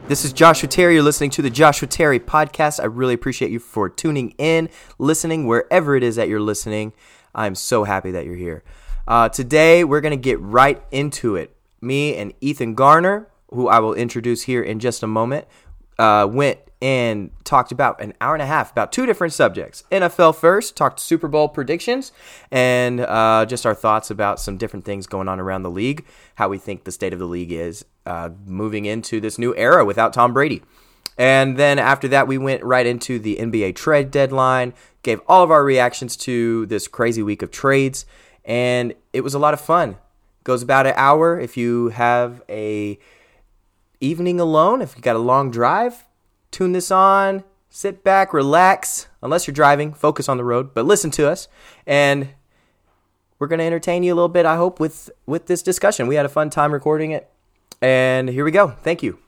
This is Joshua Terry. You're listening to the Joshua Terry podcast. I really appreciate you for tuning in, listening, wherever it is that you're listening. I'm so happy that you're here. Today, we're going to get right into it. Me and Ethan Garner, who I will introduce here in just a moment, went and talked about an hour and a half about two different subjects. NFL first, talked Super Bowl predictions, and just our thoughts about some different things going on around the league, how we think the state of the league is moving into this new era without Tom Brady. And then after that, we went right into the NBA trade deadline, gave all of our reactions to this crazy week of trades, and it was a lot of fun. Goes about an hour. If you have a evening alone, if you got a long drive, tune this on, sit back, relax. Unless you're driving, focus on the road, but listen to us. And we're going to entertain you a little bit, I hope, with this discussion. We had a fun time recording it. And here we go. Thank you.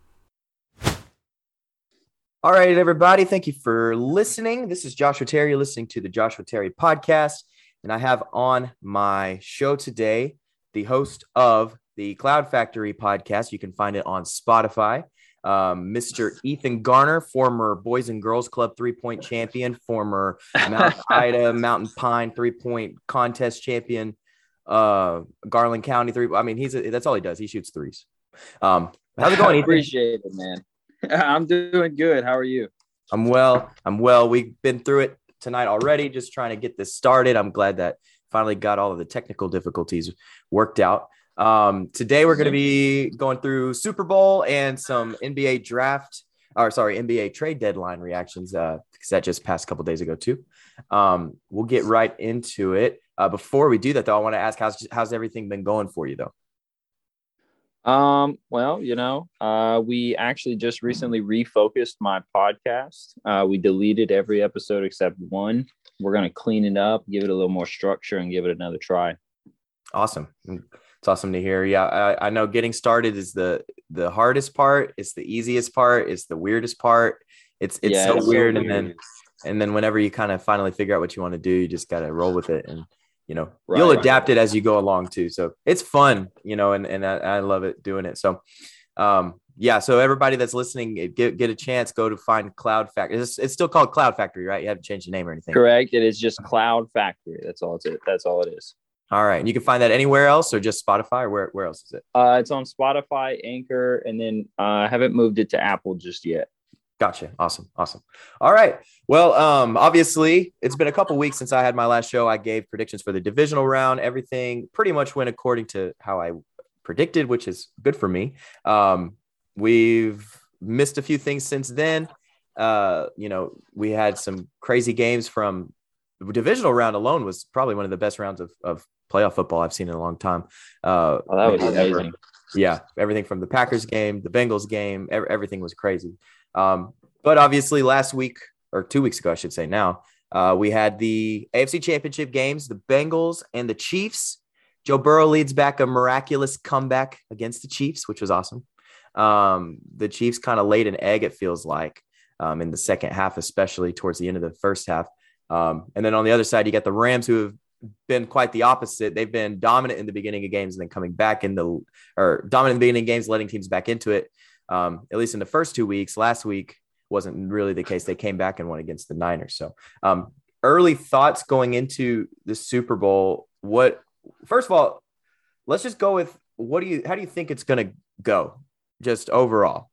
All right, everybody. Thank you for listening. This is Joshua Terry. You're listening to the Joshua Terry podcast. And I have on my show today the host of the Cloud Factory podcast. You can find it on Spotify. Mr. Ethan Garner, former Boys and Girls Club 3-point champion, former Mount Ida Mountain Pine 3-point contest champion, Garland County 3. I mean, that's all he does. He shoots threes. How's it going, Ethan? Appreciate it, man. I'm doing good. How are you? I'm well. We've been through it tonight already, just trying to get this started. I'm glad that finally got all of the technical difficulties worked out. Today we're going to be going through Super Bowl and some NBA NBA trade deadline reactions, because that just passed a couple days ago too. We'll get right into it. Before we do that though, I want to ask, how's everything been going for you though? Well, we actually just recently refocused my podcast. We deleted every episode except one. We're going to clean it up, give it a little more structure, and give it another try. Awesome. It's awesome to hear. Yeah, I know getting started is the hardest part. It's the easiest part. It's the weirdest part. It's so weird. And then whenever you kind of finally figure out what you want to do, you just got to roll with it. And, you'll adapt it as you go along too. So it's fun, and I love it doing it. So, so everybody that's listening, get a chance, go to find Cloud Factory. It's still called Cloud Factory, right? You haven't changed the name or anything. Correct. It is just Cloud Factory. That's all it is. All right. And you can find that anywhere else or just Spotify, or where else is it? It's on Spotify, Anchor, and then I haven't moved it to Apple just yet. Gotcha. Awesome. All right. Well, obviously it's been a couple weeks since I had my last show. I gave predictions for the divisional round. Everything pretty much went according to how I predicted, which is good for me. We've missed a few things since then. We had some crazy games from the divisional round alone was probably one of the best rounds of playoff football I've seen in a long time. That was amazing. Yeah. Everything from the Packers game, the Bengals game, everything was crazy. But obviously last week, or 2 weeks ago, I should say now, we had the AFC Championship games, the Bengals and the Chiefs. Joe Burrow leads back a miraculous comeback against the Chiefs, which was awesome. The Chiefs kind of laid an egg, it feels like, in the second half, especially towards the end of the first half. And then on the other side, you got the Rams, who have been quite the opposite. They've been dominant in the beginning of games and then coming back dominant in the beginning of games, letting teams back into it. At least in the first 2 weeks. Last week wasn't really the case. They came back and won against the Niners. So early thoughts going into the Super Bowl. First of all, let's just go with how do you think it's going to go just overall?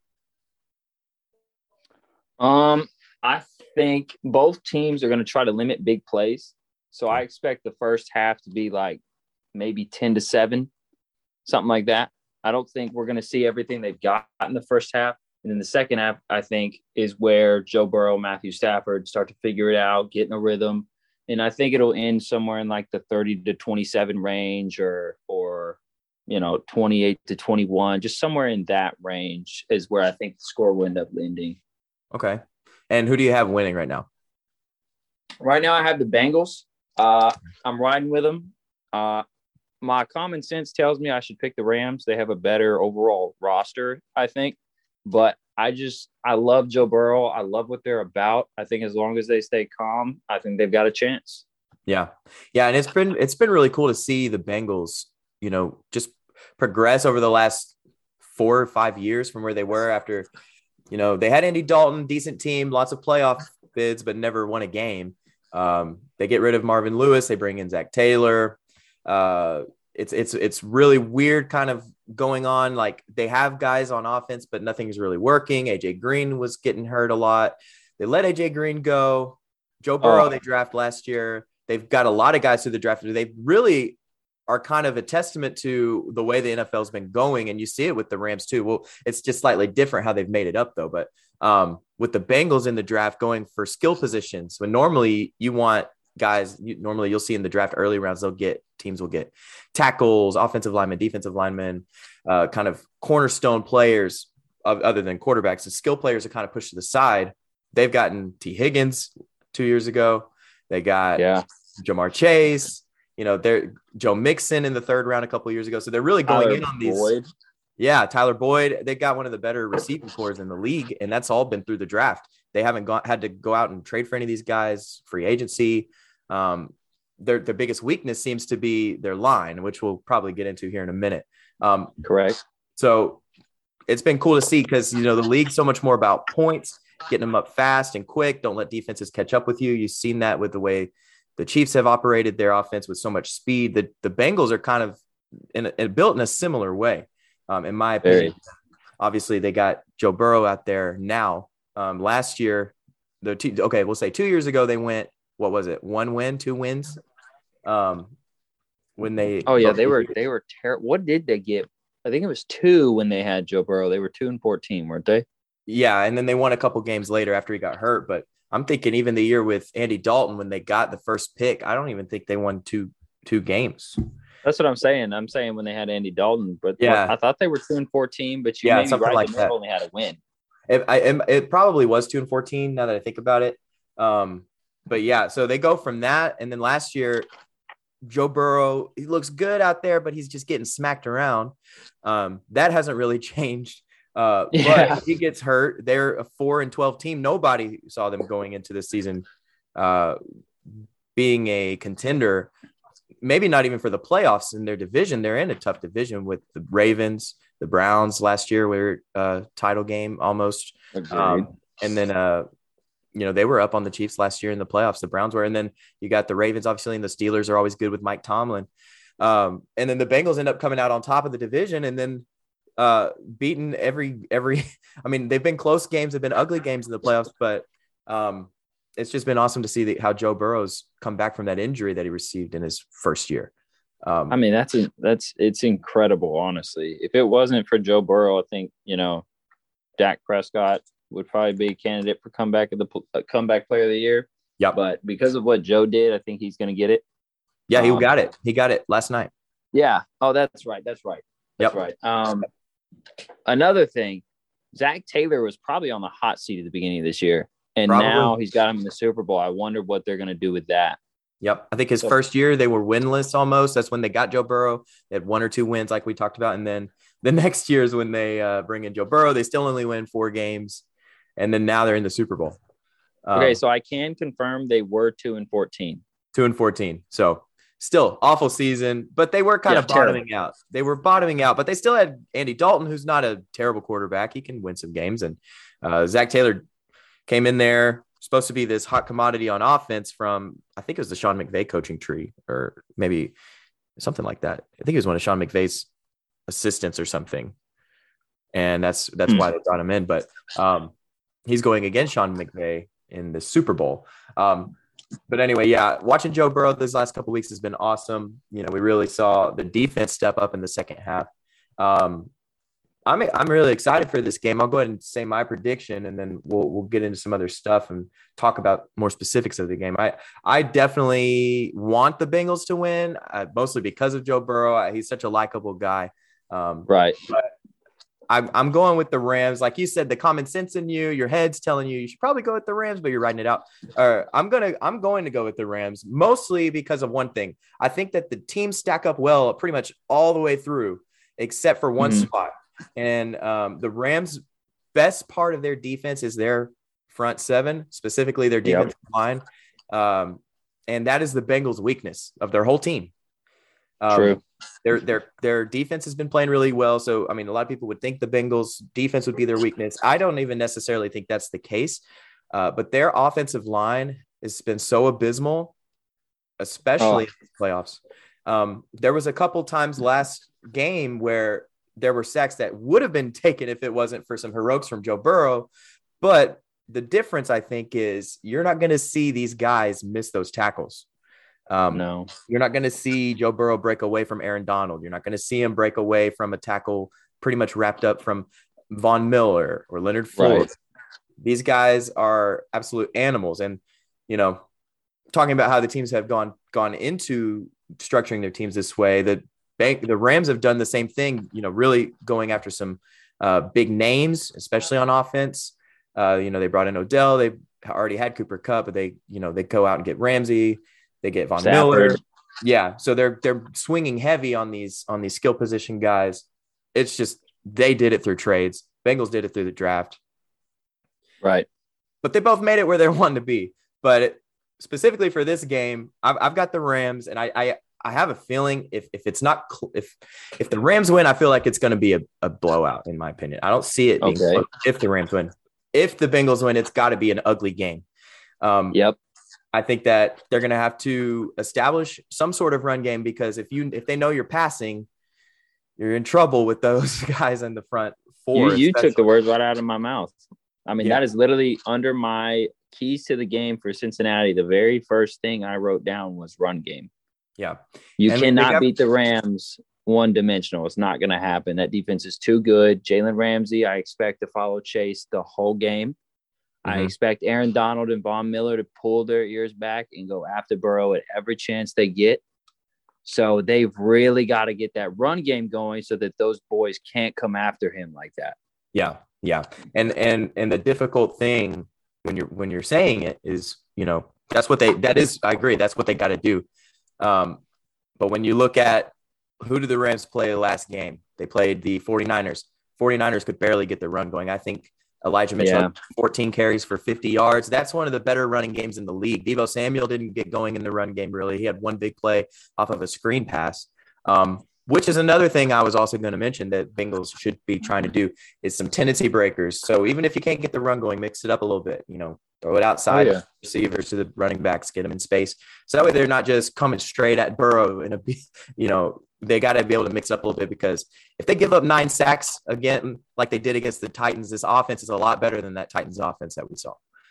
I think both teams are going to try to limit big plays. So I expect the first half to be like maybe 10-7, something like that. I don't think we're going to see everything they've got in the first half. And then the second half, I think, is where Joe Burrow, Matthew Stafford start to figure it out, get in a rhythm. And I think it'll end somewhere in like the 30-27 range or 28-21, just somewhere in that range is where I think the score will end up ending. Okay. And who do you have winning right now? Right now I have the Bengals. I'm riding with them. My common sense tells me I should pick the Rams. They have a better overall roster, I think. But I love Joe Burrow. I love what they're about. I think as long as they stay calm, I think they've got a chance. Yeah. Yeah. And it's been really cool to see the Bengals, just progress over the last 4 or 5 years from where they were after, they had Andy Dalton, decent team, lots of playoff bids, but never won a game. They get rid of Marvin Lewis. They bring in Zach Taylor. It's really weird kind of going on. Like they have guys on offense, but nothing's really working. AJ Green was getting hurt a lot. They let AJ Green go. Joe Burrow, they draft last year. They've got a lot of guys through the draft. They really are kind of a testament to the way the NFL has been going. And you see it with the Rams too. Well, it's just slightly different how they've made it up though. But with the Bengals in the draft going for skill positions, when normally you want guys, normally you'll see in the draft early rounds, teams will get tackles, offensive linemen, defensive linemen, kind of cornerstone players other than quarterbacks. The skill players are kind of pushed to the side. They've gotten T. Higgins 2 years ago. They got Jamar Chase, they're Joe Mixon in the third round a couple of years ago. So they're really going in on these. Boyd. Yeah, Tyler Boyd. They got one of the better receiving corps in the league, and that's all been through the draft. They haven't had to go out and trade for any of these guys, free agency. Their biggest weakness seems to be their line, which we'll probably get into here in a minute. Correct. So it's been cool to see because, the league's so much more about points, getting them up fast and quick. Don't let defenses catch up with you. You've seen that with the way the Chiefs have operated their offense with so much speed. The Bengals are kind of built in a similar way, in my opinion. Obviously, they got Joe Burrow out there now. Last year, we'll say 2 years ago, they went, what was it? 1 win, 2 wins. When they they were terrible. What did they get? I think it was 2 when they had Joe Burrow. They were 2-14, weren't they? Yeah, and then they won a couple games later after he got hurt. But I'm thinking even the year with Andy Dalton when they got the first pick, I don't even think they won two games. That's what I'm saying. I'm saying when they had Andy Dalton, but I thought they were 2-14. But you may be right. Like they only had a win. It probably was 2-14 now that I think about it. But yeah, so they go from that. And then last year, Joe Burrow, he looks good out there, but he's just getting smacked around. That hasn't really changed. But he gets hurt. They're a 4-12 team. Nobody saw them going into this season being a contender, maybe not even for the playoffs in their division. They're in a tough division with the Ravens, the Browns last year were title game almost. And then, they were up on the Chiefs last year in the playoffs. The Browns were, and then you got the Ravens, obviously, and the Steelers are always good with Mike Tomlin. And then the Bengals end up coming out on top of the division and then beaten every, I mean, they've been close games, they've been ugly games in the playoffs, but it's just been awesome to see how Joe Burrow's come back from that injury that he received in his first year. I mean, it's incredible, honestly. If it wasn't for Joe Burrow, I think, Dak Prescott would probably be a candidate for comeback player of the year. Yeah. But because of what Joe did, I think he's going to get it. Yeah, he got it. He got it last night. Yeah. Oh, that's right. That's right. Another thing, Zach Taylor was probably on the hot seat at the beginning of this year. And now he's got him in the Super Bowl. I wonder what they're going to do with that. Yep. I think his first year, they were winless almost. That's when they got Joe Burrow. They had 1 or 2 wins like we talked about. And then the next year is when they bring in Joe Burrow. They still only win 4 games. And then now they're in the Super Bowl. Okay, so I can confirm they were 2-14. 2-14. So still awful season, but they were kind of bottoming out. They were bottoming out, but they still had Andy Dalton, who's not a terrible quarterback. He can win some games. And Zach Taylor came in there, supposed to be this hot commodity on offense from, I think it was the Sean McVay coaching tree or maybe something like that. I think it was one of Sean McVay's assistants or something. And that's why they brought him in. But he's going against Sean McVay in the Super Bowl. But anyway, watching Joe Burrow this last couple of weeks has been awesome. We really saw the defense step up in the second half. I'm really excited for this game. I'll go ahead and say my prediction, and then we'll get into some other stuff and talk about more specifics of the game. I definitely want the Bengals to win, mostly because of Joe Burrow. He's such a likable guy. Right. But I'm going with the Rams. Like you said, the common sense in your head's telling you should probably go with the Rams, but you're writing it out. I'm going to go with the Rams, mostly because of one thing. I think that the teams stack up well pretty much all the way through, except for one spot. And the Rams' best part of their defense is their front seven, specifically their defensive line. And that is the Bengals' weakness of their whole team. True. Their defense has been playing really well. So, I mean, a lot of people would think the Bengals defense would be their weakness. I don't even necessarily think that's the case. But their offensive line has been so abysmal, especially in the playoffs. There was a couple times last game where there were sacks that would have been taken if it wasn't for some heroics from Joe Burrow. But the difference, I think, is you're not going to see these guys miss those tackles. No, you're not going to see Joe Burrow break away from Aaron Donald. You're not going to see him break away from a tackle pretty much wrapped up from Von Miller or Leonard Floyd. Right. These guys are absolute animals. And, you know, talking about how the teams have gone into structuring their teams this way, the Rams have done the same thing, you know, really going after some big names, especially on offense. You know, they brought in Odell. They already had Cooper Kupp, but they go out and get Ramsey. They get Von Miller. Yeah. So they're swinging heavy on these skill position guys. It's just, they did it through trades. Bengals did it through the draft. Right. But they both made it where they wanted to be. But specifically for this game, I've got the Rams, and I have a feeling if it's not, if the Rams win, I feel like it's going to be a blowout, in my opinion. I don't see it being close if the Rams win. If the Bengals win, it's got to be an ugly game. Yep. I think that they're going to have to establish some sort of run game, because if they know you're passing, you're in trouble with those guys in the front four. You took the words right out of my mouth. I mean, that is literally under my keys to the game for Cincinnati. The very first thing I wrote down was run game. Yeah. You cannot beat the Rams one-dimensional. It's not going to happen. That defense is too good. Jalen Ramsey, I expect to follow Chase the whole game. I expect Aaron Donald and Von Miller to pull their ears back and go after Burrow at every chance they get. So they've really got to get that run game going so that those boys can't come after him like that. Yeah. Yeah. And the difficult thing when you're saying it is, you know, I agree. That's what they got to do. But when you look at who did the Rams play last game, they played the 49ers. 49ers could barely get the run going. I think Elijah Mitchell had 14 carries for 50 yards. That's one of the better running games in the league. Deebo Samuel didn't get going in the run game, really. He had one big play off of a screen pass, which is another thing I was also going to mention that Bengals should be trying to do is some tendency breakers. So even if you can't get the run going, mix it up a little bit, you know, throw it outside receivers to the running backs, get them in space. So that way they're not just coming straight at Burrow they got to be able to mix it up a little bit, because if they give up 9 sacks again, like they did against the Titans, this offense is a lot better than that Titans offense that we saw.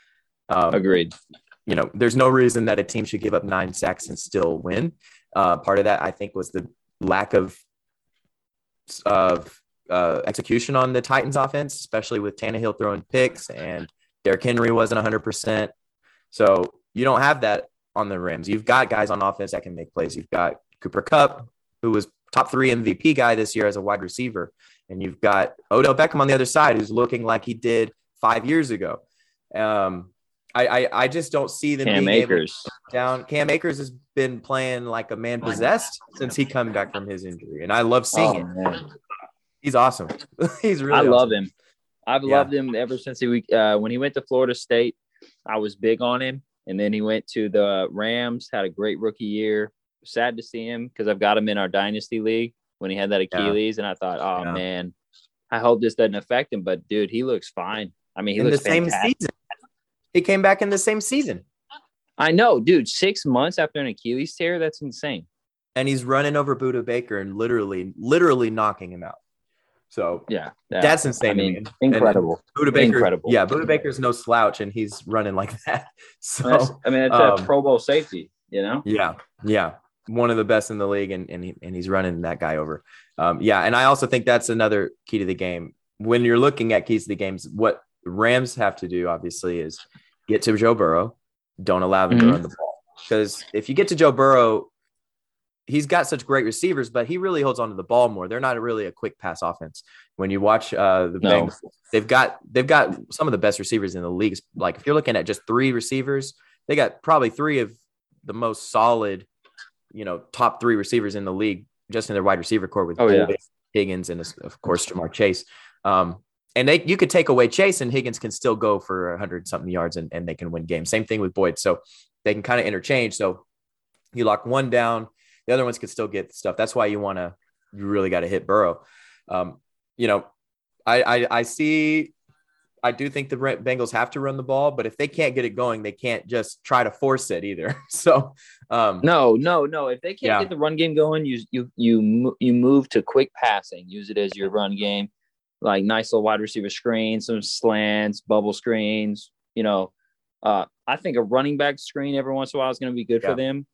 Agreed. You know, there's no reason that a team should give up 9 sacks and still win. Part of that, I think, was the lack of execution on the Titans offense, especially with Tannehill throwing picks and Derrick Henry wasn't 100%. So you don't have that on the Rams. You've got guys on offense that can make plays. You've got Cooper Kupp, who was top 3 MVP guy this year as a wide receiver. And you've got Odell Beckham on the other side, who's looking like he did 5 years ago. I just don't see them Cam being Akers. able to down. Cam Akers has been playing like a man possessed since he come back from his injury. And I love seeing it. Man. He's awesome. He's really awesome. Love him. I've loved him ever since when he went to Florida State. I was big on him. And then he went to the Rams, had a great rookie year. Sad to see him because I've got him in our dynasty league when he had that Achilles, and I thought, man, I hope this doesn't affect him. But dude, he looks fine. I mean, he looks the same season. He came back in the same season. I know, dude. 6 months after an Achilles tear, that's insane. And he's running over Budda Baker and literally knocking him out. So that's insane. I mean, incredible. Budda Baker, incredible. Yeah, Budda Baker's no slouch, and he's running like that. So it's a Pro Bowl safety, you know? Yeah. One of the best in the league, and he's running that guy over. And I also think that's another key to the game. When you're looking at keys to the games, what the Rams have to do, obviously, is get to Joe Burrow. Don't allow him to run the ball. Because if you get to Joe Burrow, he's got such great receivers, but he really holds on to the ball more. They're not really a quick pass offense. When you watch the Bengals, they've got some of the best receivers in the league. Like if you're looking at just 3 receivers, they got probably 3 of the most solid, top 3 receivers in the league, just in their wide receiver core with Higgins and of course Jamar Chase. And you could take away Chase and Higgins can still go for 100-something yards and they can win games. Same thing with Boyd. So they can kind of interchange. So you lock one down, The other ones could still get stuff. That's why you really got to hit Burrow. You know, I see. I do think the Bengals have to run the ball, but if they can't get it going, they can't just try to force it either. So, no. If they can't get the run game going, you move to quick passing. Use it as your run game, like nice little wide receiver screen, some slants, bubble screens. I think a running back screen every once in a while is going to be good for them.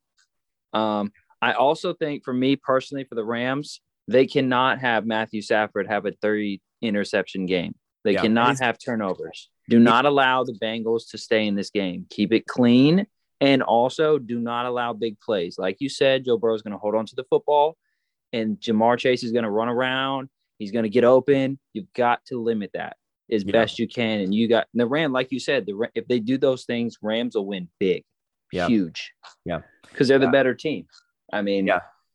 I also think, for me personally, for the Rams, they cannot have Matthew Stafford have a 30 interception game. They cannot have turnovers. Do not allow the Bengals to stay in this game. Keep it clean, and also do not allow big plays. Like you said, Joe Burrow is going to hold on to the football, and Ja'Marr Chase is going to run around. He's going to get open. You've got to limit that as best you can. And you got the Rams, like you said, if they do those things, Rams will win big, huge. Yeah, because they're the better team. I mean,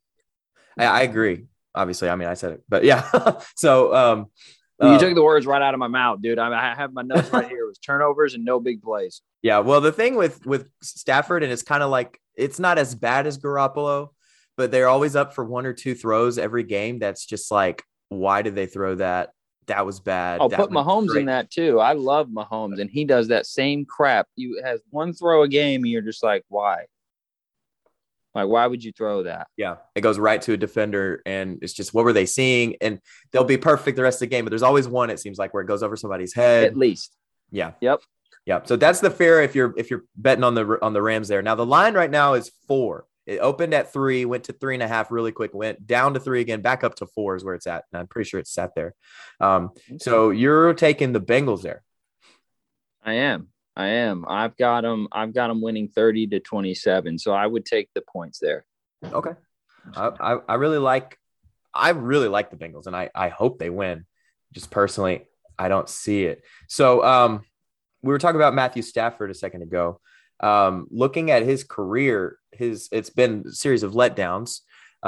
I agree. Obviously, I mean, I said it, but so. You took the words right out of my mouth, dude. I have my notes right here. It was turnovers and no big plays. Yeah, well, the thing with Stafford, and it's kind of like, it's not as bad as Garoppolo, but they're always up for one or two throws every game. That's just like, why did they throw that? That was bad. I'll put Mahomes in that too. I love Mahomes, and he does that same crap. You has one throw a game, and you're just like, why? Like, why would you throw that? Yeah, it goes right to a defender, and it's just, what were they seeing? And they'll be perfect the rest of the game, but there's always one, it seems like, where it goes over somebody's head. At least. Yeah. Yep. Yeah. So that's the fear if you're betting on the Rams there. Now the line right now is 4. It opened at 3, went to 3.5 really quick, went down to 3 again, back up to 4 is where it's at. And I'm pretty sure it's sat there. So you're taking the Bengals there. I am. I've got them winning 30-27. So I would take the points there. Okay. I really like the Bengals, and I hope they win. Just personally, I don't see it. So we were talking about Matthew Stafford a second ago. Looking at his career, it's been a series of letdowns.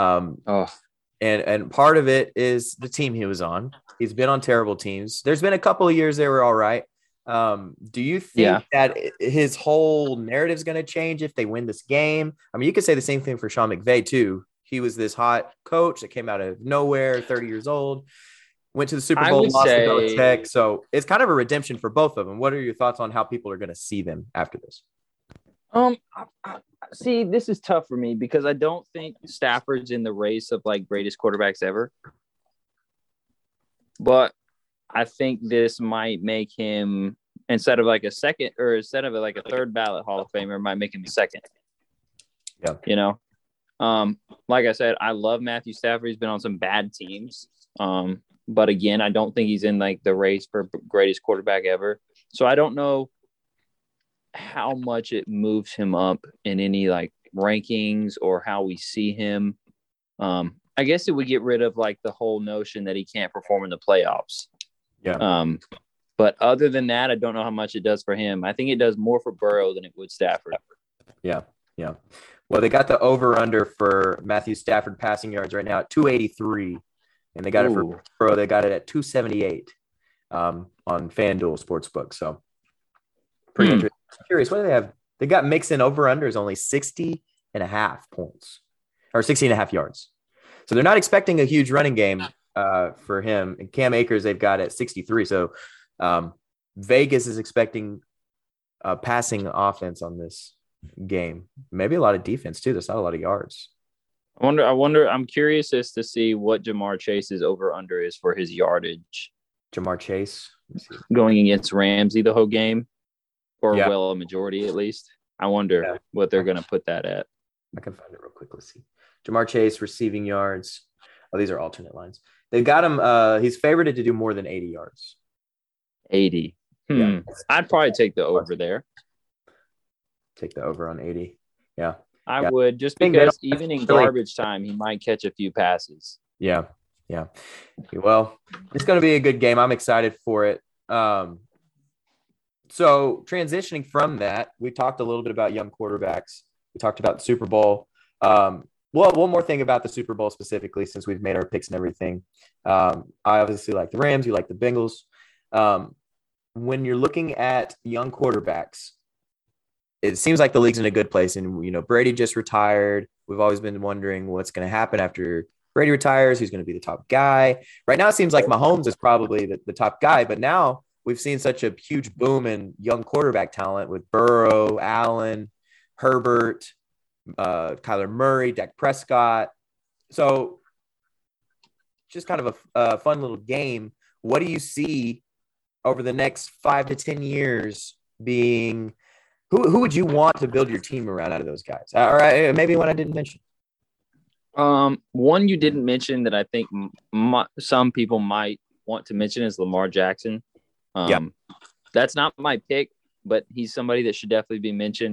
And part of it is the team he was on. He's been on terrible teams. There's been a couple of years they were all right. Do you think that his whole narrative is going to change if they win this game? I mean, you could say the same thing for Sean McVay too. He was this hot coach that came out of nowhere, 30 years old, went to the Super Bowl, lost to Belichick. So it's kind of a redemption for both of them. What are your thoughts on how people are going to see them after this? See, this is tough for me because I don't think Stafford's in the race of like greatest quarterbacks ever. But I think this might make him, instead of like a third ballot Hall of Famer, might make him a second. Yeah. Like I said, I love Matthew Stafford. He's been on some bad teams. But again, I don't think he's in like the race for greatest quarterback ever. So I don't know how much it moves him up in any like rankings or how we see him. I guess it would get rid of like the whole notion that he can't perform in the playoffs. Yeah. But other than that, I don't know how much it does for him. I think it does more for Burrow than it would Stafford. Yeah. Yeah. Well, they got the over under for Matthew Stafford passing yards right now at 283, and they got it for Burrow. They got it at 278 on FanDuel Sportsbook. So pretty interesting. I'm curious, what do they have? They got Mixon over under is only 60.5 points or 60.5 yards. So they're not expecting a huge running game for him. And Cam Akers, they've got at 63. So Vegas is expecting a passing offense on this game. Maybe a lot of defense too. There's not a lot of yards. I wonder. I'm curious as to see what Ja'Marr Chase's over under is for his yardage. Ja'Marr Chase going against Ramsey the whole game, or a majority at least. I wonder what they're going to put that at. I can find it real quick. Let's see. Ja'Marr Chase receiving yards. Oh, these are alternate lines. They've got him. He's favored to do more than 80 yards. 80. Yeah. I'd probably take the over there. Take the over on 80. Yeah. I would, just because even in garbage time, he might catch a few passes. Yeah. Yeah. Well, it's going to be a good game. I'm excited for it. So transitioning from that, we talked a little bit about young quarterbacks. We talked about the Super Bowl. Well, one more thing about the Super Bowl specifically, since we've made our picks and everything. I obviously like the Rams. You like the Bengals. When you're looking at young quarterbacks, it seems like the league's in a good place. And, Brady just retired. We've always been wondering what's going to happen after Brady retires. Who's going to be the top guy? Right now, it seems like Mahomes is probably the top guy. But now we've seen such a huge boom in young quarterback talent with Burrow, Allen, Herbert, Kyler Murray, Dak Prescott. So just kind of a fun little game. What do you see over the next 5 to 10 years being who would you want to build your team around out of those guys? Or maybe one I didn't mention. One you didn't mention that I think some people might want to mention is Lamar Jackson. That's not my pick, but he's somebody that should definitely be mentioned.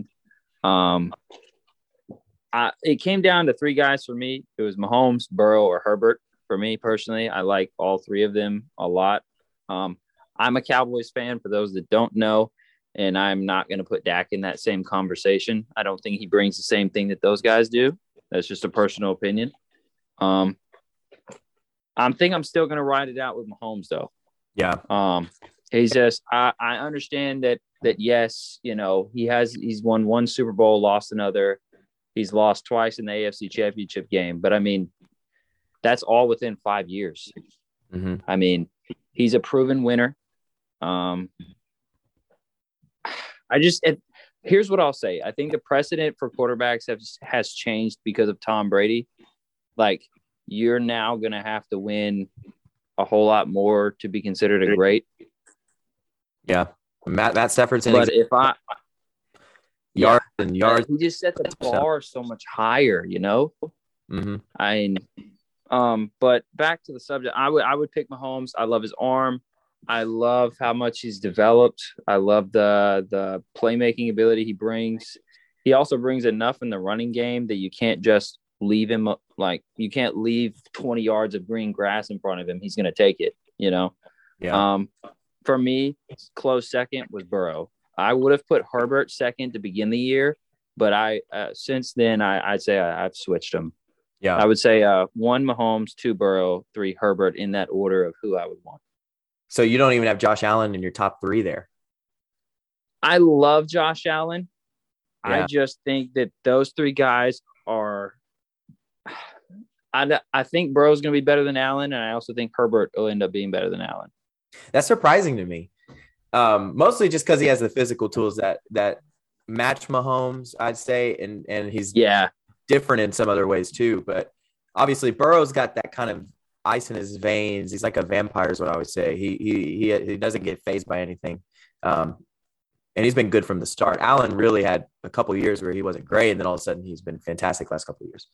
It came down to three guys for me. It was Mahomes, Burrow, or Herbert. For me personally, I like all three of them a lot. I'm a Cowboys fan, for those that don't know, and I'm not going to put Dak in that same conversation. I don't think he brings the same thing that those guys do. That's just a personal opinion. I'm still going to ride it out with Mahomes, though. Yeah. He's just I understand that yes, he's won one Super Bowl, lost another. He's lost twice in the AFC Championship game, but I mean, that's all within 5 years. Mm-hmm. I mean, he's a proven winner. Here's what I'll say. I think the precedent for quarterbacks has changed because of Tom Brady. Like, you're now going to have to win a whole lot more to be considered a great. Yeah. Matt Stafford's in. But if yards and yards, he just set the bar so much higher, Mm-hmm. But back to the subject, I would pick Mahomes. I love his arm. I love how much he's developed. I love the playmaking ability he brings. He also brings enough in the running game that you can't just leave him, like, you can't leave 20 yards of green grass in front of him. He's going to take it, Yeah. For me, close second was Burrow. I would have put Herbert second to begin the year, but since then I'd say I've switched them. Yeah. I would say 1 Mahomes, 2 Burrow, 3 Herbert, in that order of who I would want. So you don't even have Josh Allen in your top 3 there. I love Josh Allen. Yeah. I just think that those 3 guys are – I think Burrow's going to be better than Allen, and I also think Herbert will end up being better than Allen. That's surprising to me, mostly just because he has the physical tools that match Mahomes, I'd say, and he's different in some other ways too. But obviously, Burrow's got that kind of ice in his veins. He's like a vampire, is what I always say. He doesn't get fazed by anything, and he's been good from the start. Allen really had a couple of years where he wasn't great, and then all of a sudden he's been fantastic last couple of years.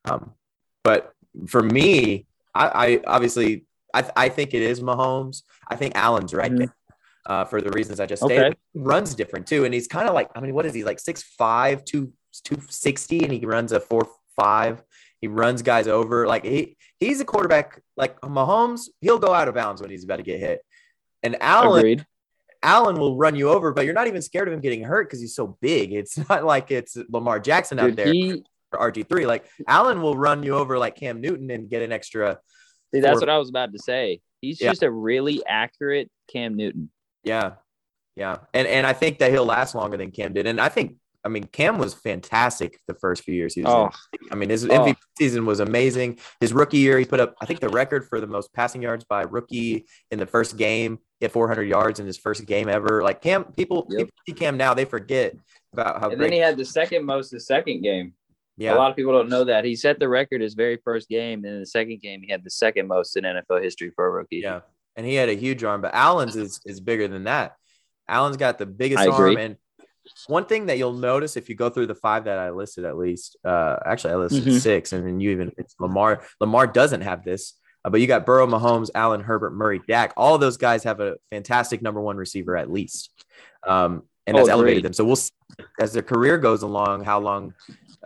But for me, I obviously. I think it is Mahomes. I think Allen's right there for the reasons I just stated. He runs different too. And he's kind of like, I mean, what is he, like 6'5", 260, and he runs a 4.5. He runs guys over. Like he's a quarterback like Mahomes. He'll go out of bounds when he's about to get hit. And Allen will run you over, but you're not even scared of him getting hurt because he's so big. It's not like it's Lamar Jackson out there for RG3. Like Allen will run you over like Cam Newton and get an extra. See, that's what I was about to say. He's just a really accurate Cam Newton. Yeah. And I think that he'll last longer than Cam did. And Cam was fantastic the first few years he was in. His MVP season was amazing. His rookie year, he put up, I think, the record for the most passing yards by a rookie in the first game. He had 400 yards in his first game ever. Like Cam, people see Cam now, they forget about how great. And then he had the second most the second game. Yeah. A lot of people don't know that. He set the record his very first game, and in the second game, he had the second most in NFL history for a rookie. Yeah, and he had a huge arm, but Allen's is bigger than that. Allen's got the biggest arm. Agree. And one thing that you'll notice if you go through the 5 that I listed, at least, actually I listed 6, and then it's Lamar. Lamar doesn't have this, but you got Burrow, Mahomes, Allen, Herbert, Murray, Dak. All of those guys have a fantastic number 1 receiver at least, and that's elevated them. So we'll see, as their career goes along, how long.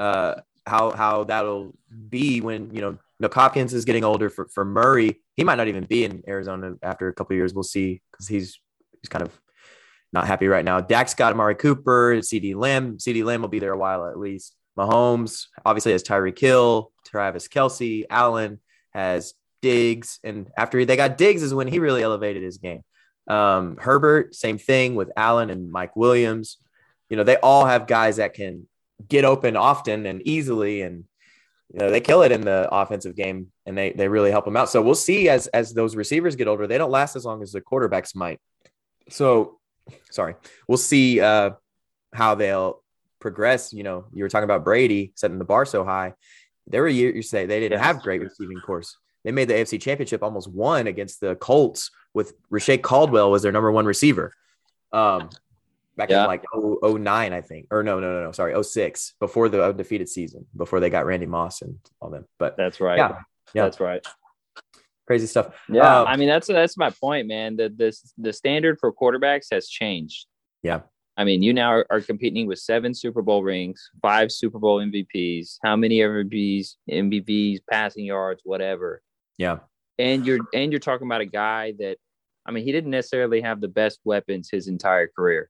How that'll be when Nick Hopkins is getting older. For Murray, he might not even be in Arizona after a couple of years. We'll see, because he's kind of not happy right now. Dak's got Amari Cooper, CeeDee Lamb. CeeDee Lamb will be there a while at least. Mahomes obviously has Tyreek Hill, Travis Kelce. Allen has Diggs, and after they got Diggs is when he really elevated his game. Herbert, same thing with Allen and Mike Williams. they all have guys that can get open often and easily, and they kill it in the offensive game, and they really help them out. So we'll see as those receivers get older, they don't last as long as the quarterbacks might. So, sorry, we'll see how they'll progress. You were talking about Brady setting the bar so high. There were years you say they didn't have great receiving course. They made the AFC Championship, almost won against the Colts with Rashae Caldwell was their number one receiver. Back in like 09, I think. Or no. Sorry, 06, before the undefeated season, before they got Randy Moss and all them. But that's right. Yeah. That's right. Crazy stuff. Yeah. I mean, that's my point, man. The standard for quarterbacks has changed. Yeah. I mean, you now are competing with 7 Super Bowl rings, 5 Super Bowl MVPs, how many MVPs, passing yards, whatever. Yeah. And you're talking about a guy that, I mean, he didn't necessarily have the best weapons his entire career.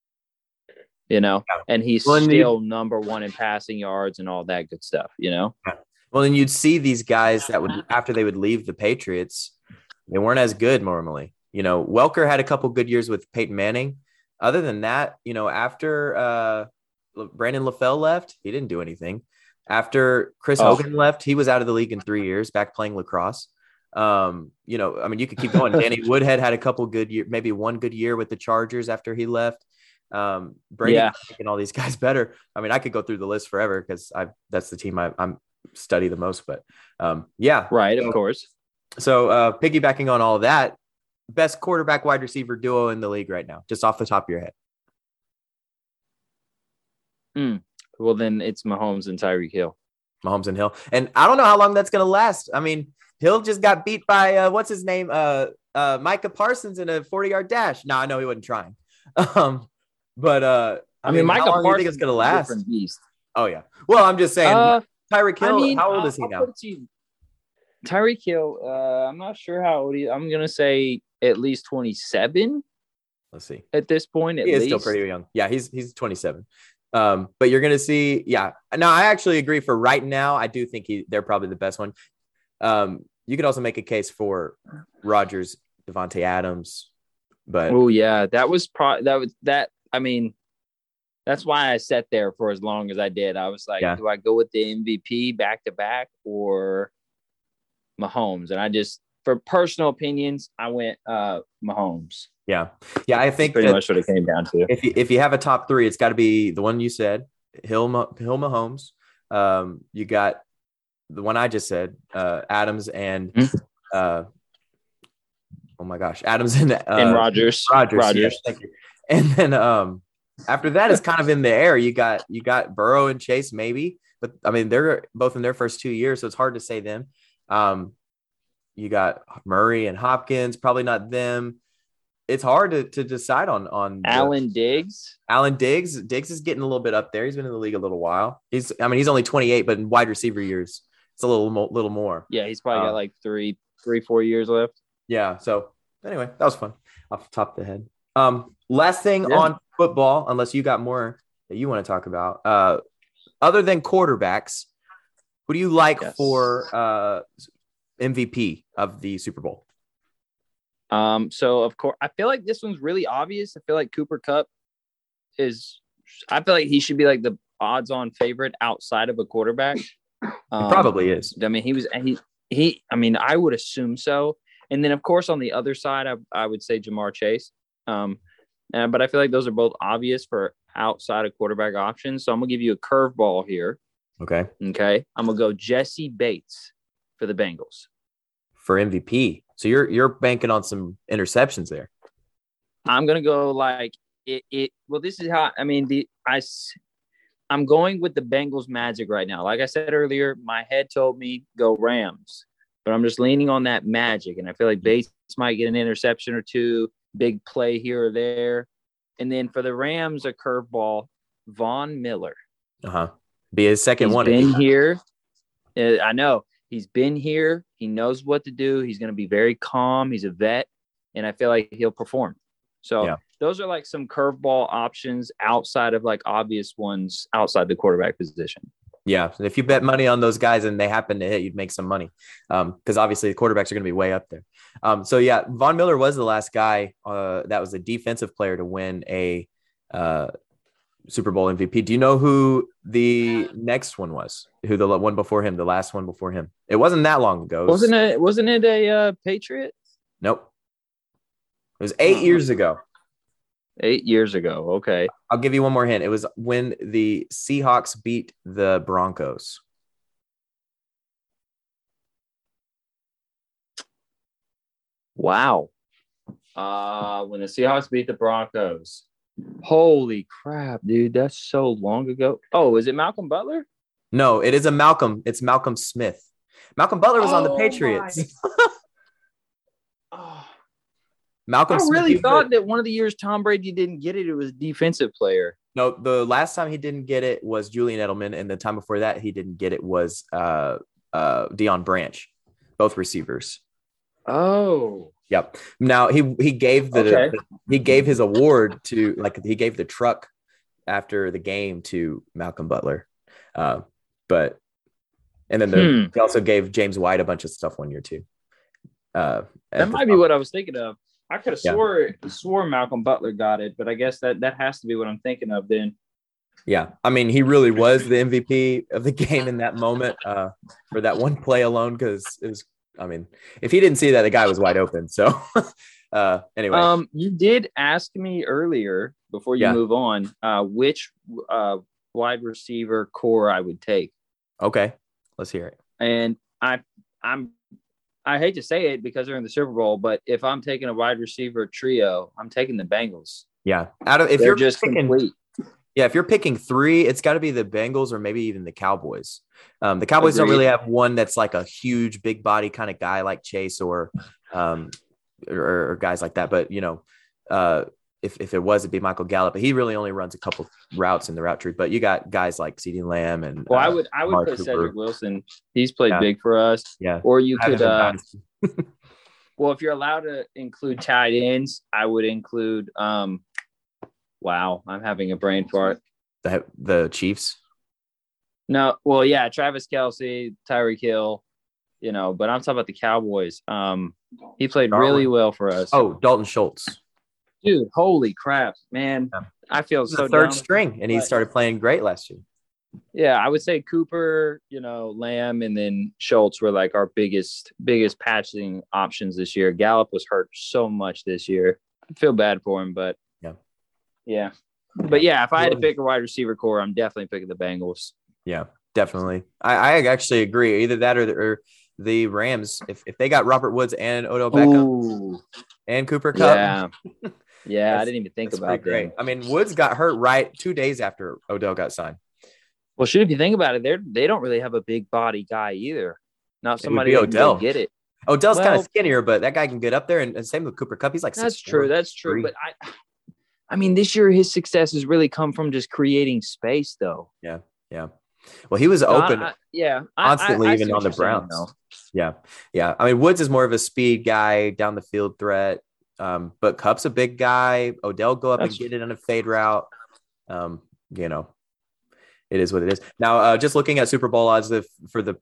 And he's still number one in passing yards and all that good stuff, Well, then you'd see these guys that would, after they would leave the Patriots, they weren't as good normally. Welker had a couple good years with Peyton Manning. Other than that, after Brandon LaFell left, he didn't do anything. After Chris Hogan left, he was out of the league in 3 years, back playing lacrosse. I mean, you could keep going. Danny Woodhead had a couple good years, maybe one good year with the Chargers after he left. Brady making all these guys better. I mean, I could go through the list forever because that's the team I'm study the most. But right, of course. So piggybacking on all of that, best quarterback wide receiver duo in the league right now, just off the top of your head. Well, then it's Mahomes and Tyreek Hill. Mahomes and Hill, and I don't know how long that's going to last. I mean, Hill just got beat by what's his name, Micah Parsons in a 40-yard dash. No, I know he wasn't trying. But I mean, Micah Parsons, do you think it's going to last? Beast. Oh yeah. Well, I'm just saying, Tyreek Hill. I mean, how old is he now? Tyreek Hill. I'm not sure how old he is. I'm going to say at least 27. Let's see. At this point, he is still pretty young. Yeah, he's 27. But you're going to see. Yeah. No, I actually agree. For right now, I do think they're probably the best one. You could also make a case for Rodgers, Devontae Adams. But that was I mean, that's why I sat there for as long as I did. I was like, do I go with the MVP back to back or Mahomes? And I just, for personal opinions, I went Mahomes. Yeah. I think that's pretty much what it came down to. If you have a top 3, it's got to be the one you said, Hill Mahomes. You got the one I just said, Adams and oh my gosh, Adams and Rodgers. Yes, thank you. And then after that, it's kind of in the air. You got Burrow and Chase, maybe, but I mean they're both in their first 2 years, so it's hard to say them. You got Murray and Hopkins, probably not them. It's hard to decide on Alan Diggs. Diggs is getting a little bit up there. He's been in the league a little while. He's only 28, but in wide receiver years, it's a little more. Yeah, he's probably got like 3-4 years left. Yeah. So anyway, that was fun off the top of the head. Last thing on football, unless you got more that you want to talk about, other than quarterbacks, who do you like for MVP of the Super Bowl? So of course, I feel like this one's really obvious. I feel like Cooper Kupp I feel like he should be like the odds-on favorite outside of a quarterback. He probably is. I mean, I would assume so. And then, of course, on the other side, I would say Jamar Chase. But I feel like those are both obvious for outside of quarterback options. So I'm going to give you a curveball here. Okay. I'm going to go Jesse Bates for the Bengals. For MVP. So you're banking on some interceptions there. I'm going to go like it. Well, this is how, I mean, I'm going with the Bengals magic right now. Like I said earlier, my head told me go Rams. But I'm just leaning on that magic. And I feel like Bates might get an interception or two, big play here or there. And then for the Rams, a curveball, Von Miller. Be his second one. He's been here. I know. He's been here. He knows what to do. He's going to be very calm. He's a vet. And I feel like he'll perform. So those are like some curveball options outside of like obvious ones outside the quarterback position. Yeah. If you bet money on those guys and they happen to hit, you'd make some money. Because obviously the quarterbacks are going to be way up there. Von Miller was the last guy that was a defensive player to win a Super Bowl MVP. Do you know who the next one was? Who the one before him, the last one before him? It wasn't that long ago. Wasn't it a Patriot? Nope. It was 8 years ago. 8 years ago. Okay. I'll give you one more hint. It was when the Seahawks beat the Broncos. Wow. When the Seahawks beat the Broncos. Holy crap, dude. That's so long ago. Oh, is it Malcolm Butler? No, it is a Malcolm. It's Malcolm Smith. Malcolm Butler was on the Patriots. Malcolm I really Smith, thought that one of the years Tom Brady didn't get it, it was a defensive player. No, the last time he didn't get it was Julian Edelman, and the time before that he didn't get it was Deion Branch, both receivers. Oh, yep. Now he gave he gave his award to he gave the truck after the game to Malcolm Butler, but and then he also gave James White a bunch of stuff one year too. That might be what I was thinking of. I could have swore Malcolm Butler got it, but I guess that has to be what I'm thinking of then. Yeah. I mean, he really was the MVP of the game in that moment for that one play alone, because it was, I mean, if he didn't see that, the guy was wide open. So anyway. You did ask me earlier before you move on, which wide receiver core I would take. Okay. Let's hear it. And I hate to say it because they're in the Super Bowl, but if I'm taking a wide receiver trio, I'm taking the Bengals. Yeah. If you're just complete. Yeah, if you're picking three, it's got to be the Bengals or maybe even the Cowboys. The Cowboys don't really have one that's like a huge, big body kind of guy like Chase or guys like that. But, you know, if it was, it'd be Michael Gallup. But he really only runs a couple routes in the route tree. But you got guys like CeeDee Lamb and I would put Cooper. Cedric Wilson. He's played big for us. Yeah. Or you could well, if you're allowed to include tight ends, I would include wow, I'm having a brain fart. The Chiefs. No, well, yeah, Travis Kelce, Tyreek Hill, you know, but I'm talking about the Cowboys. He played really well for us. Oh, Dalton Schultz. Dude, holy crap, man. Yeah. I feel so third string, and he started playing great last year. Yeah, I would say Cooper, you know, Lamb, and then Schultz were like our biggest patching options this year. Gallup was hurt so much this year. I feel bad for him, but yeah. But yeah, if I had to pick a wide receiver core, I'm definitely picking the Bengals. Yeah, definitely. I actually agree. Either that or the Rams. If they got Robert Woods and Odell Beckham and Cooper Kupp. Yeah, I didn't even think about that. I mean, Woods got hurt right 2 days after Odell got signed. Well, if you think about it, they don't really have a big body guy either. Not somebody that Odell. Can get it. Odell's kind of skinnier, but that guy can get up there. And same with Cooper Kupp. He's like 6'4". That's true. But I mean, this year his success has really come from just creating space, though. Yeah. Well, he was open. Constantly, even on the Browns. Yeah. I mean, Woods is more of a speed guy, down the field threat. But Kupp's a big guy. Odell go up and get it on a fade route. You know, it is what it is. Now, just looking at Super Bowl odds for the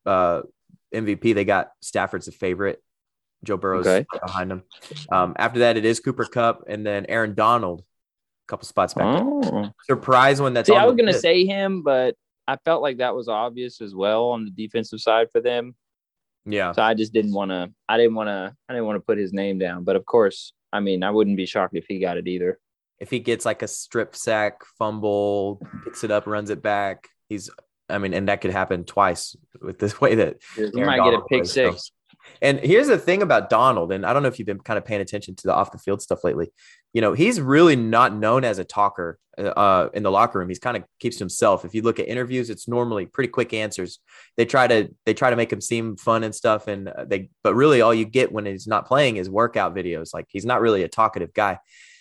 MVP, they got Stafford's a favorite. Joe Burrow's behind him. After that, it is Cooper Kupp and then Aaron Donald, a couple spots back. Surprise when that's. See, I was going to say him, but I felt like that was obvious as well on the defensive side for them. Yeah. So I just didn't want to. I didn't want to put his name down. But of course, I mean, I wouldn't be shocked if he got it either. If he gets like a strip sack, fumble, picks it up, runs it back, and that could happen twice with this way that he might get a pick six. So. And here's the thing about Donald, and I don't know if you've been kind of paying attention to the off the field stuff lately. You know, he's really not known as a talker in the locker room. He's kind of keeps to himself. If you look at interviews, it's normally pretty quick answers. They try to make him seem fun and stuff, but really all you get when he's not playing is workout videos. Like, he's not really a talkative guy.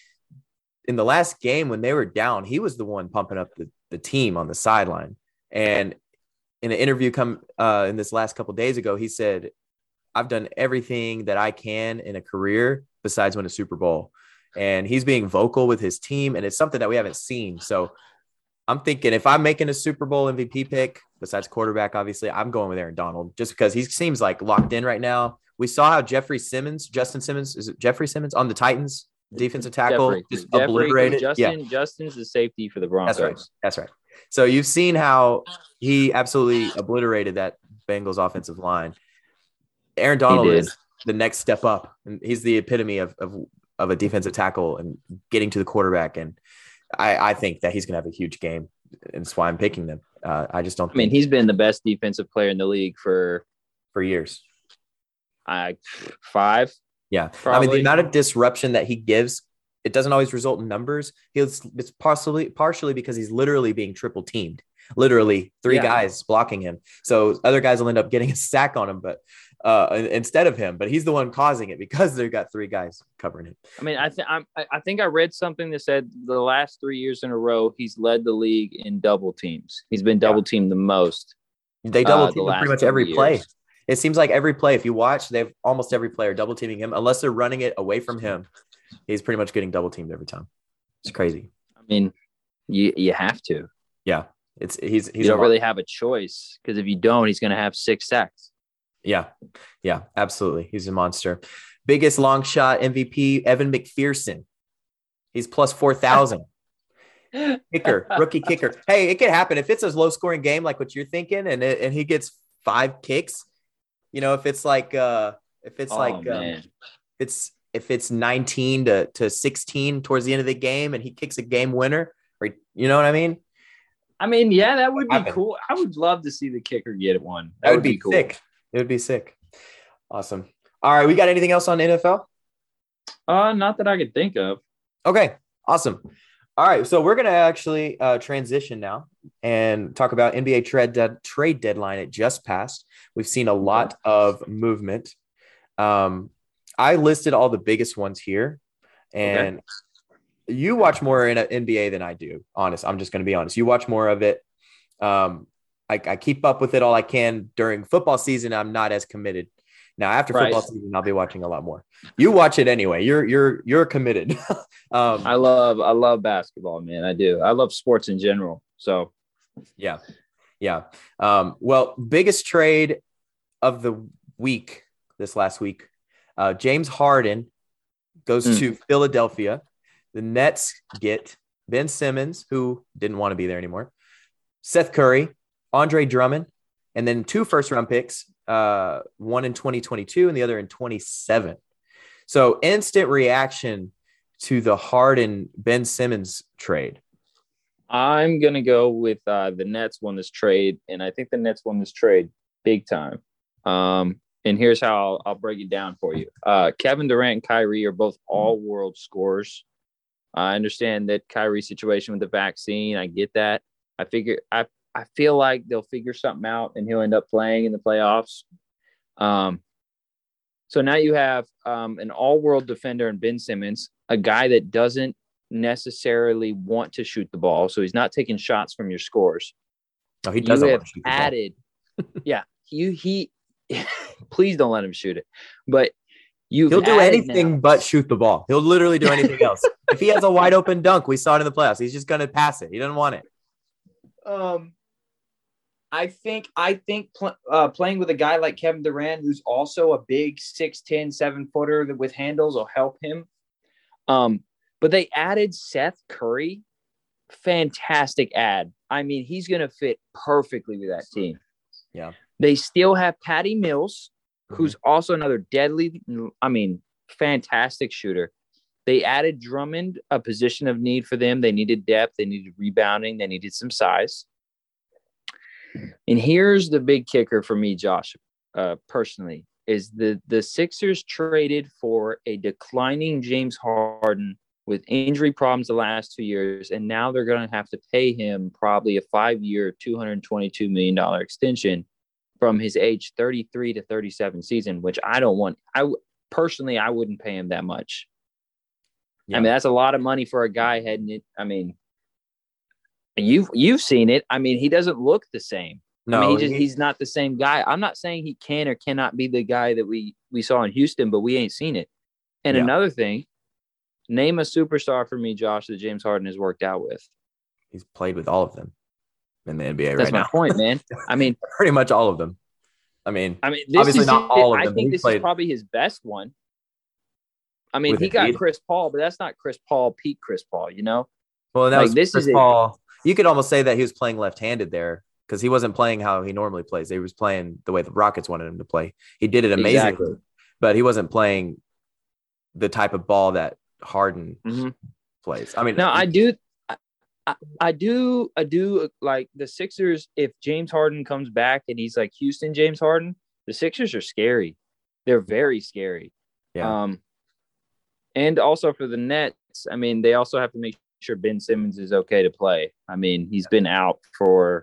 In the last game when they were down, he was the one pumping up the team on the sideline. And in an interview in this last couple of days ago, he said, I've done everything that I can in a career besides win a Super Bowl. And he's being vocal with his team, and it's something that we haven't seen. So I'm thinking if I'm making a Super Bowl MVP pick, besides quarterback, obviously, I'm going with Aaron Donald just because he seems like locked in right now. We saw how Justin Simmons on the Titans defensive tackle, just Jeffrey, obliterated. Justin's the safety for the Broncos. That's right. So you've seen how he absolutely obliterated that Bengals offensive line. Aaron Donald is the next step up, and he's the epitome of a defensive tackle and getting to the quarterback. And I think that he's going to have a huge game, and that's why I'm picking them. I just don't. I mean, he's been the best defensive player in the league for years. 5. Yeah, probably. I mean, the amount of disruption that he gives, it doesn't always result in numbers. It's partially because he's literally being triple teamed. Literally 3 guys blocking him. So other guys will end up getting a sack on him, but instead of him, but he's the one causing it because they've got 3 guys covering him. I mean, I think I read something that said the last 3 years in a row, he's led the league in double teams. He's been double teamed the most. They double team pretty much every play. It seems like every play, if you watch, they've almost every player double teaming him, unless they're running it away from him. He's pretty much getting double teamed every time. It's crazy. I mean, you have to. Yeah. You don't really have a choice, because if you don't, he's going to have 6 sacks. Yeah, absolutely. He's a monster. Biggest long shot MVP, Evan McPherson. He's plus 4,000. Rookie kicker. Hey, it can happen if it's a low scoring game like what you're thinking, and he gets 5 kicks. You know, if it's 19 to 16 towards the end of the game, and he kicks a game winner, or you know what I mean? I mean, yeah, that would be cool. I would love to see the kicker get one. That would be cool. Sick. It would be sick. Awesome. All right. We got anything else on NFL? Not that I could think of. Okay. Awesome. All right. So we're going to actually transition now and talk about NBA trade deadline. It just passed. We've seen a lot of movement. I listed all the biggest ones here, and you watch more in NBA than I do. Honest. I'm just going to be honest. You watch more of it. I keep up with it all I can during football season. I'm not as committed. Now after football season, I'll be watching a lot more. You watch it anyway. You're committed. I love basketball, man. I do. I love sports in general. So yeah. Well, biggest trade of the week this last week, James Harden goes to Philadelphia. The Nets get Ben Simmons, who didn't want to be there anymore, Seth Curry, Andre Drummond, and then 2 first-round picks, one in 2022 and the other in 27. So instant reaction to the Harden-Ben Simmons trade. I'm going to go with the Nets won this trade, and I think the Nets won this trade big time. And here's how I'll break it down for you. Kevin Durant and Kyrie are both all-world scorers. I understand that Kyrie's situation with the vaccine. I get that. I feel like they'll figure something out and he'll end up playing in the playoffs. So now you have an all-world defender in Ben Simmons, a guy that doesn't necessarily want to shoot the ball, so he's not taking shots from your scores. No, he doesn't want to shoot the ball. Yeah, he please don't let him shoot it. But he'll do anything but shoot the ball. He'll literally do anything else. If he has a wide open dunk, we saw it in the playoffs. He's just going to pass it. He doesn't want it. I think playing with a guy like Kevin Durant, who's also a big 6'10", 7-footer with handles, will help him. But they added Seth Curry. Fantastic ad. I mean, he's going to fit perfectly with that team. Yeah. They still have Patty Mills, who's also another deadly, fantastic shooter. They added Drummond, a position of need for them. They needed depth. They needed rebounding. They needed some size. And here's the big kicker for me, Josh, personally, is the Sixers traded for a declining James Harden with injury problems the last 2 years, and now they're going to have to pay him probably a 5-year, $222 million extension from his age 33 to 37 season, which I don't want. I wouldn't pay him that much. Yeah. I mean, that's a lot of money for a guy heading it. I mean, you've seen it. I mean, he doesn't look the same. No, I mean, he's not the same guy. I'm not saying he can or cannot be the guy that we saw in Houston, but we ain't seen it. And another thing, name a superstar for me, Josh, that James Harden has worked out with. He's played with all of them in the NBA right now. That's my point, man. I mean, pretty much all of them. I mean, obviously not all of them. I think this is probably his best one. I mean, with he got Embiid. Chris Paul, but that's not Chris Paul, peak Chris Paul, you know? Well, and that Like, was this Chris is it. Paul. You could almost say that he was playing left-handed there because he wasn't playing how he normally plays. He was playing the way the Rockets wanted him to play. He did it amazingly, Exactly. but he wasn't playing the type of ball that Harden Mhm. plays. I mean, Now, I do like the Sixers. If James Harden comes back and he's like Houston James Harden, the Sixers are scary. They're very scary. yeah. And also for the Nets, I mean, they also have to make sure Ben Simmons is okay to play. I mean, he's been out for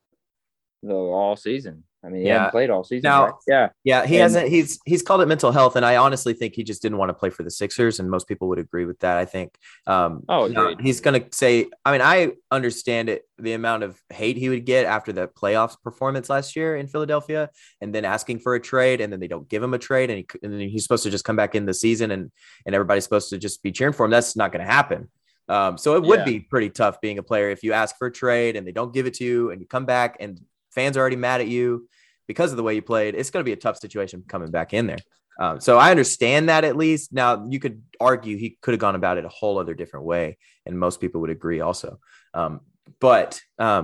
all season. I mean, he Yeah. hasn't played all season. Now- Right? Yeah. Yeah, he And- hasn't. He's called it mental health, and I honestly think he just didn't want to play for the Sixers, and most people would agree with that. I think. Now, Agreed. he's going to say. I mean, I understand it. The amount of hate he would get after the playoffs performance last year in Philadelphia, and then asking for a trade, and then they don't give him a trade, and then he's supposed to just come back in the season, and everybody's supposed to just be cheering for him. That's not going to happen. So it would Yeah. be pretty tough being a player if you ask for a trade and they don't give it to you, and you come back and fans are already mad at you because of the way you played. It's going to be a tough situation coming back in there. So I understand that at least. Now, you could argue he could have gone about it a whole other different way, and most people would agree also. But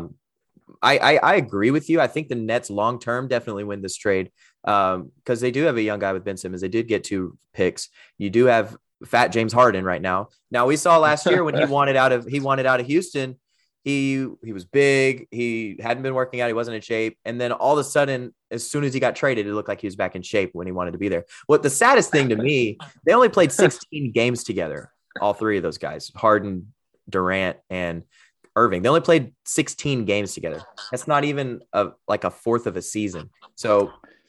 I agree with you. I think the Nets long-term definitely win this trade because they do have a young guy with Ben Simmons. They did get 2 picks. You do have fat James Harden right now. Now, we saw last year when he wanted out of Houston. He was big. He hadn't been working out. He wasn't in shape. And then all of a sudden, as soon as he got traded, it looked like he was back in shape when he wanted to be there. What the saddest thing to me, they only played 16 games together, all 3 of those guys, Harden, Durant, and Irving. They only played 16 games together. That's not even like a fourth of a season. So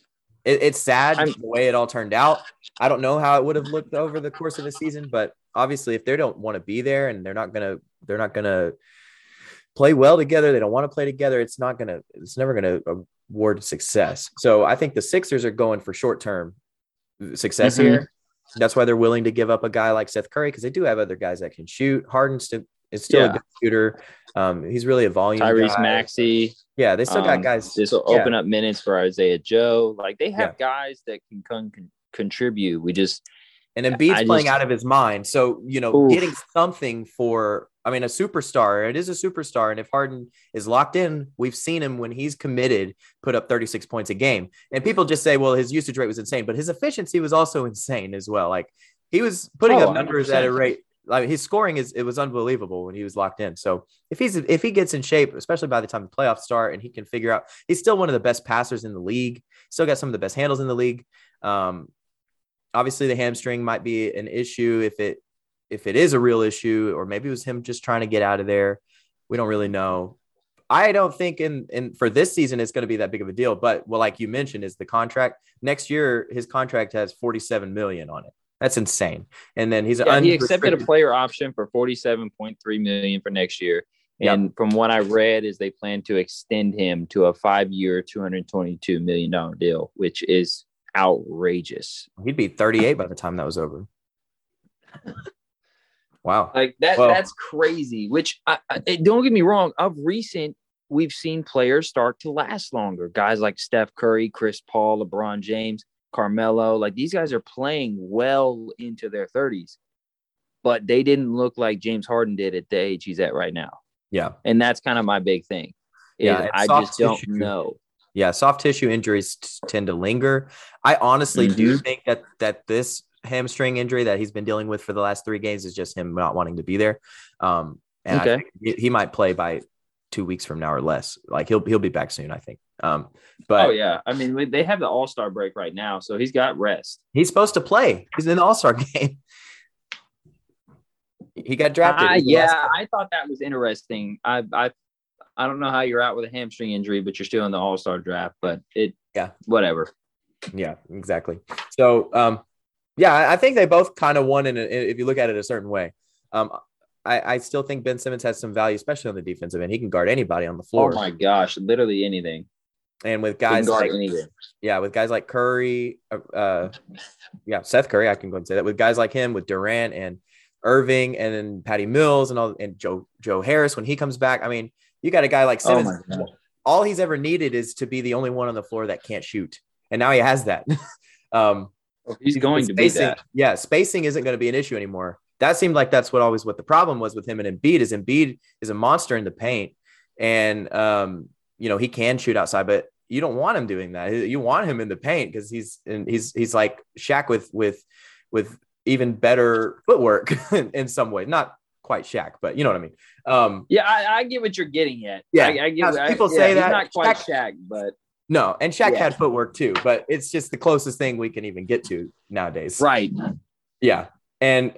it's sad the way it all turned out. I don't know how it would have looked over the course of a season, but obviously if they don't want to be there and they're not gonna play well together, they don't want to play together, it's never gonna award success. So I think the Sixers are going for short-term success here. That's why they're willing to give up a guy like Seth Curry, because they do have other guys that can shoot. Harden is still a good shooter. He's really a volume Tyrese guy. Maxey. Yeah, they still got guys. This will open up minutes for Isaiah Joe. Like, they have guys that can contribute. And Embiid's playing out of his mind. So, getting something for, a superstar. It is a superstar. And if Harden is locked in, we've seen him when he's committed, put up 36 points a game. And people just say, well, his usage rate was insane, but his efficiency was also insane as well. Like, he was putting up numbers 100%. At a rate. Like, his scoring it was unbelievable when he was locked in. So if he gets in shape, especially by the time the playoffs start, and he can figure out, he's still one of the best passers in the league. Still got some of the best handles in the league. Obviously the hamstring might be an issue if it is a real issue, or maybe it was him just trying to get out of there. We don't really know. I don't think in for this season it's going to be that big of a deal. But like you mentioned, is the contract next year? His contract has $47 million on it. That's insane. And then he accepted a player option for $47.3 million for next year. And from what I read, is they plan to extend him to a 5-year, $222 million deal, which is outrageous. He'd be 38 by the time that was over. Wow. Like that's crazy, which don't get me wrong. Of recent, we've seen players start to last longer. Guys like Steph Curry, Chris Paul, LeBron James, Carmelo, like these guys are playing well into their 30s, but they didn't look like James Harden did at the age he's at right now. Yeah. And that's kind of my big thing. I just don't know. Yeah, soft tissue injuries tend to linger. I honestly do think that this hamstring injury that he's been dealing with for the last 3 games is just him not wanting to be there. I think he might play by 2 weeks from now or less. Like he'll be back soon, I think. But they have the All-Star break right now, so he's got rest. He's supposed to play. He's in the All-Star game. He got drafted. I thought that was interesting. I don't know how you're out with a hamstring injury, but you're still in the All-Star draft. But whatever. Yeah, exactly. So, I think they both kind of won if you look at it a certain way. I still think Ben Simmons has some value, especially on the defensive end. He can guard anybody on the floor. Oh my gosh, literally anything. And with guys with guys like Curry, Seth Curry, I can go and say that. With guys like him, with Durant and Irving, and then Patty Mills and Joe Harris when he comes back. I mean, you got a guy like Simmons. All he's ever needed is to be the only one on the floor that can't shoot, and now he has that. He's going to be that. Yeah, spacing isn't going to be an issue anymore. That seemed like that's what the problem was with him and Embiid is a monster in the paint, and he can shoot outside, but you don't want him doing that. You want him in the paint because he's like Shaq with even better footwork in some way. Not quite Shaq, but you know what I mean. I get what you're getting at. Yeah, people say that. He's not quite Shaq, but no, and Shaq had footwork too, but it's just the closest thing we can even get to nowadays. Right. Yeah, and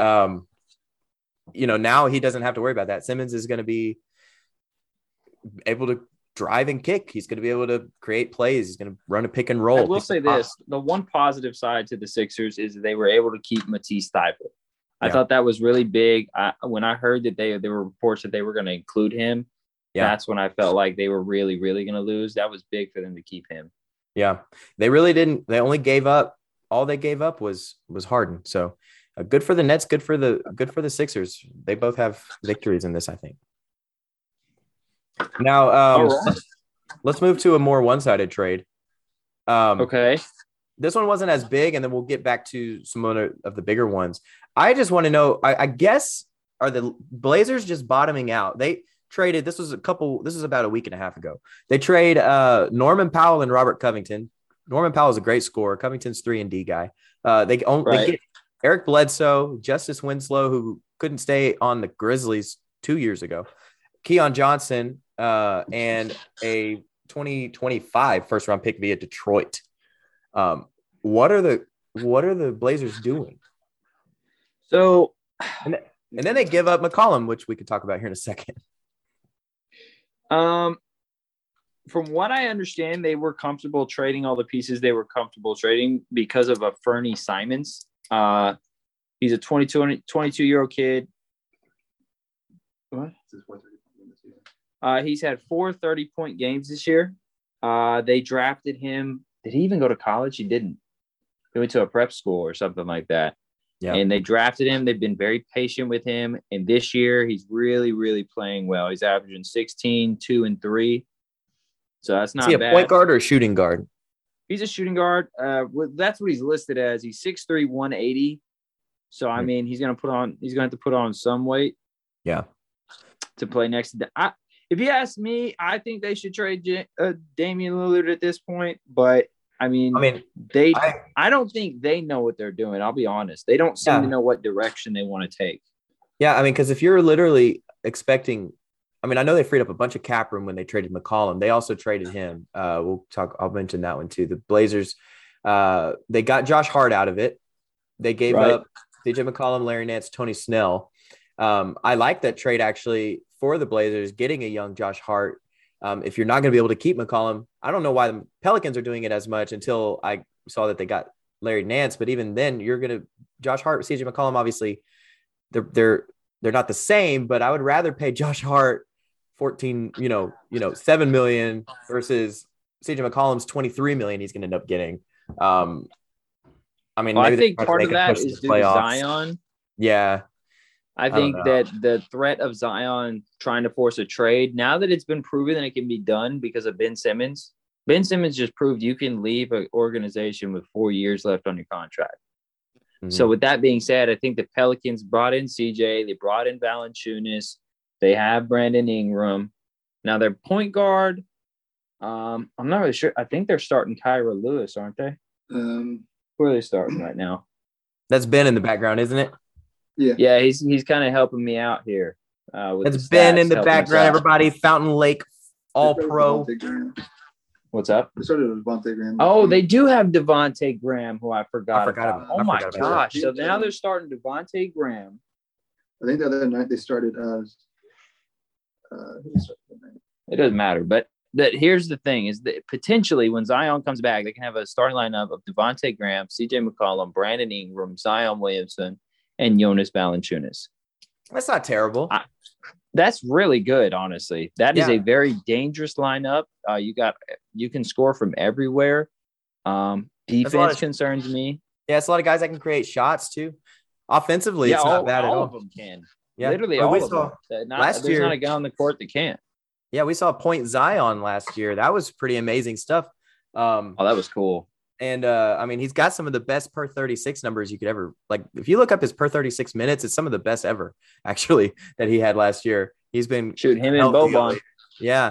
now he doesn't have to worry about that. Simmons is going to be able to drive and kick. He's going to be able to create plays. He's going to run a pick and roll. I will say this: the one positive side to the Sixers is they were able to keep Matisse Thybulle. I thought that was really big. When I heard that there were reports that they were going to include him, that's when I felt like they were really, really going to lose. That was big for them to keep him. Yeah, they really didn't. They only gave up. All they gave up was Harden. So good for the Nets. Good for the Sixers. They both have victories in this, I think. Now, let's move to a more one-sided trade. Okay. This one wasn't as big, and then we'll get back to some other of the bigger ones. I just want to know, I guess, are the Blazers just bottoming out? They traded, this was about a week and a half ago. They trade Norman Powell and Robert Covington. Norman Powell is a great scorer. Covington's 3-and-D guy. They get Eric Bledsoe, Justice Winslow, who couldn't stay on the Grizzlies 2 years ago, Keon Johnson, and a 2025 first-round pick via Detroit. What are the Blazers doing? So, and then they give up McCollum, which we could talk about here in a second. From what I understand, they were comfortable trading all the pieces they were comfortable trading because of a Fernie Simons. He's a 22-year-old kid. What? He's had 4 30-point games this year. They drafted him. Did he even go to college? He didn't. He went to a prep school or something like that. Yeah. And they drafted him. They've been very patient with him. And this year, he's really, really playing well. He's averaging 16, 2, and 3. So that's not bad. Is he a point guard or a shooting guard? He's a shooting guard. That's what he's listed as. He's 6'3", 180. So, I mean, he's going to have to put on some weight. Yeah. To play next to them. If you ask me, I think they should trade Damian Lillard at this point. But I mean, I don't think they know what they're doing. I'll be honest. They don't seem to know what direction they want to take. Yeah, I mean, because if you're literally expecting, I mean, I know they freed up a bunch of cap room when they traded McCollum. They also traded him. I'll mention that one too. The Blazers, they got Josh Hart out of it. They gave up DJ McCollum, Larry Nance, Tony Snell. I like that trade actually for the Blazers, getting a young Josh Hart. If you're not going to be able to keep McCollum, I don't know why the Pelicans are doing it as much until I saw that they got Larry Nance. But even then, Josh Hart, CJ McCollum, obviously they're not the same. But I would rather pay Josh Hart $7 million versus CJ McCollum's $23 million. He's going to end up getting. I think part of that is due to Zion. Yeah. I think that the threat of Zion trying to force a trade, now that it's been proven that it can be done because of Ben Simmons just proved you can leave an organization with 4 years left on your contract. Mm-hmm. So with that being said, I think the Pelicans brought in CJ, they brought in Valanciunas, they have Brandon Ingram. Now their point guard, I'm not really sure. I think they're starting Kyra Lewis, aren't they? Where are they starting right now? That's Ben in the background, isn't it? Yeah, he's kind of helping me out here. It's Ben in the background, everybody. Fountain Lake All-Pro. What's up? They started with Devontae Graham. Oh, they do have Devontae Graham, who I forgot about. Oh, my gosh. So now they're starting Devontae Graham. I think the other night they started it doesn't matter. But here's the thing, is that potentially when Zion comes back, they can have a starting lineup of Devontae Graham, CJ McCollum, Brandon Ingram, Zion Williamson, and Jonas Valanciunas. That's not terrible. That's really good, honestly. That is a very dangerous lineup. You can score from everywhere. Defense concerns me. Yeah, it's a lot of guys that can create shots too. Offensively, it's not bad at all. All of them can. Yeah, literally all of them. There's not a guy on the court that can't. Yeah, we saw Point Zion last year. That was pretty amazing stuff. That was cool. And I mean, he's got some of the best per 36 numbers you could ever like. If you look up his per 36 minutes, it's some of the best ever actually that he had last year. He's been Shoot, him and healthy Boban. lately. Yeah.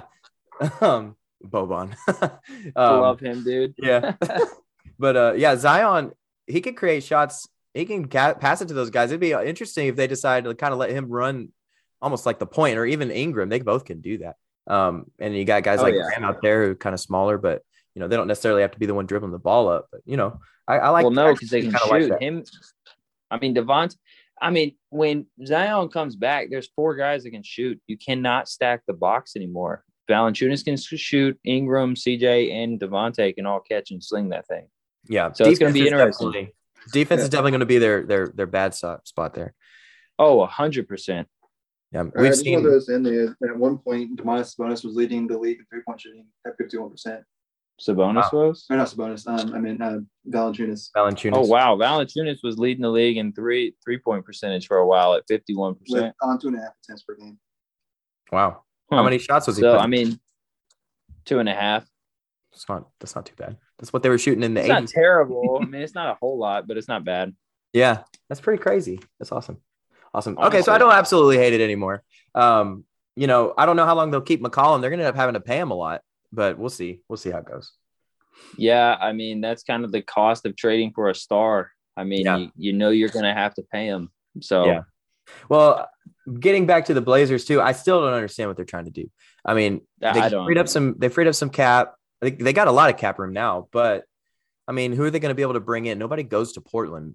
Boban. I love him, dude. Yeah. But yeah, Zion, he can create shots. He can pass it to those guys. It'd be interesting if they decide to kind of let him run almost like the point, or even Ingram. They both can do that. And you got guys like Graham out there who are kind of smaller, but they don't necessarily have to be the one dribbling the ball up. But I like. Well, no, because they can shoot him. I mean, Devontae. I mean, when Zion comes back, there's 4 guys that can shoot. You cannot stack the box anymore. Valanciunas can shoot. Ingram, CJ, and Devontae can all catch and sling that thing. Yeah, so it's going to be interesting. Defense is definitely going to be their bad spot there. Oh, 100%. Yeah, we've seen those in there. At one point, Domantas Sabonis was leading the league in 3-point shooting at 51%. Sabonis was? Or not Sabonis. I mean Valanciunas. Valanciunas. Oh wow, Valanciunas was leading the league in three-point percentage for a while at 51%. On 2.5 attempts per game. Wow. How many shots was he? So I mean, 2.5. That's not too bad. That's what they were shooting in the 80s. It's not terrible. I mean, it's not a whole lot, but it's not bad. Yeah, that's pretty crazy. That's awesome. Okay, so I don't absolutely hate it anymore. I don't know how long they'll keep McCollum. They're going to end up having to pay him a lot, but we'll see. We'll see how it goes. Yeah, I mean, that's kind of the cost of trading for a star. I mean, you're going to have to pay him. So, yeah. Well, getting back to the Blazers too, I still don't understand what they're trying to do. I mean, they freed up some cap. They got a lot of cap room now, but I mean, who are they going to be able to bring in? Nobody goes to Portland.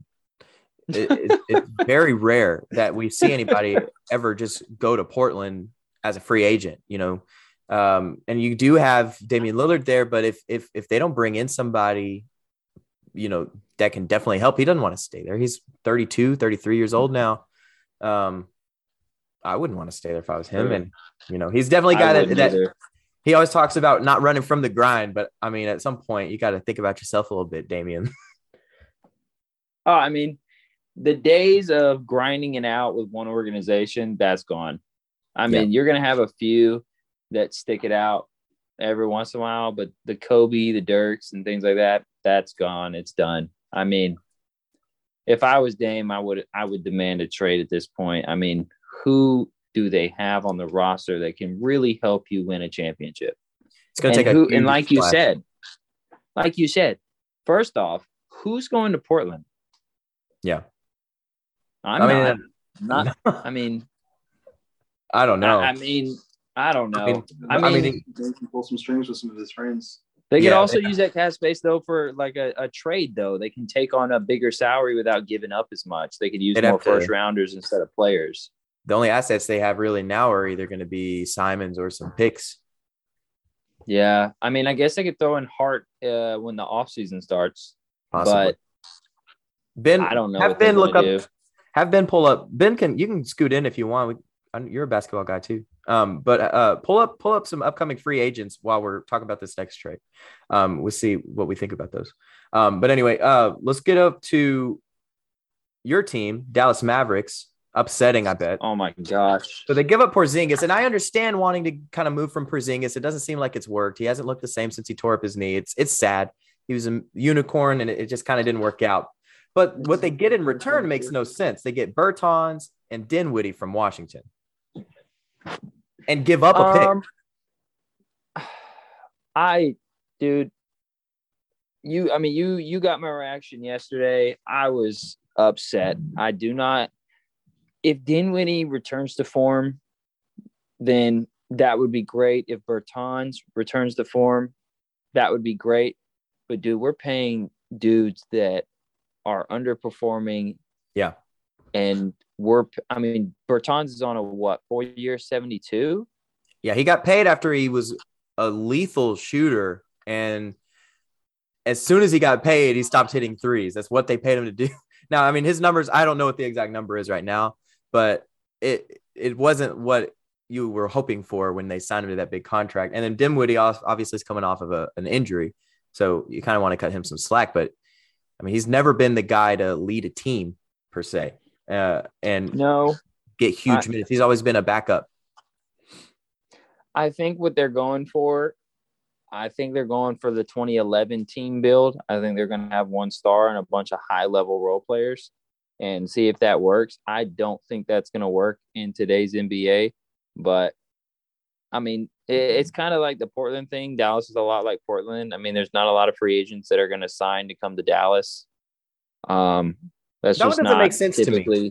It's very rare that we see anybody ever just go to Portland as a free agent, and you do have Damian Lillard there, but if they don't bring in somebody, that can definitely help, he doesn't want to stay there. He's 32, 33 years old now. I wouldn't want to stay there if I was him. And, he's definitely a guy that he always talks about not running from the grind, but I mean, at some point you got to think about yourself a little bit, Damian. Oh, I mean, the days of grinding it out with one organization, that's gone. I mean, you're going to have a few that stick it out every once in a while, but the Kobe, the Dirks, and things like that, that's gone. It's done. I mean, if I was Dame, I would demand a trade at this point. I mean, who do they have on the roster that can really help you win a championship? It's going to take and like you said, first off, who's going to Portland? Yeah. I mean, I don't know. I don't know. I mean, they can pull some strings with some of his friends. They could also use that cap space though for like a trade though. They can take on a bigger salary without giving up as much. They could use more first rounders instead of players. The only assets they have really now are either going to be Simons or some picks. Yeah, I mean, I guess they could throw in Hart when the offseason starts. Possibly. But Ben, I don't know. Have Ben look up. Have Ben pull up. Ben you can scoot in if you want. You're a basketball guy too. But pull up some upcoming free agents while we're talking about this next trade. We'll see what we think about those. But anyway, let's get up to your team, Dallas Mavericks. Upsetting, I bet. Oh my gosh. So they give up Porzingis, and I understand wanting to kind of move from Porzingis. It doesn't seem like it's worked. He hasn't looked the same since he tore up his knee. It's sad. He was a unicorn, and it just kind of didn't work out. But what they get in return makes no sense. They get Bertans and Dinwiddie from Washington and give up a pick. You got my reaction yesterday. I was upset. I do not. If Dinwiddie returns to form, then that would be great. If Bertans returns to form, that would be great. But dude, we're paying dudes that are underperforming. Yeah. And Bertans is on a 4-year 72? Yeah, he got paid after he was a lethal shooter. And as soon as he got paid, he stopped hitting threes. That's what they paid him to do. Now, I mean, his numbers, I don't know what the exact number is right now, but it wasn't what you were hoping for when they signed him to that big contract. And then Dinwiddie obviously is coming off of an injury. So you kind of want to cut him some slack, but I mean, he's never been the guy to lead a team per se, and get huge minutes. He's always been a backup. I think what they're going for I think they're going for the 2011 team build. I think they're going to have one star and a bunch of high-level role players and see if that works. I don't think that's going to work in today's NBA, but I mean, it's kind of like the Portland thing. Dallas is a lot like Portland. I mean, there's not a lot of free agents that are going to sign to come to Dallas. That's That just doesn't not make sense typically. to me.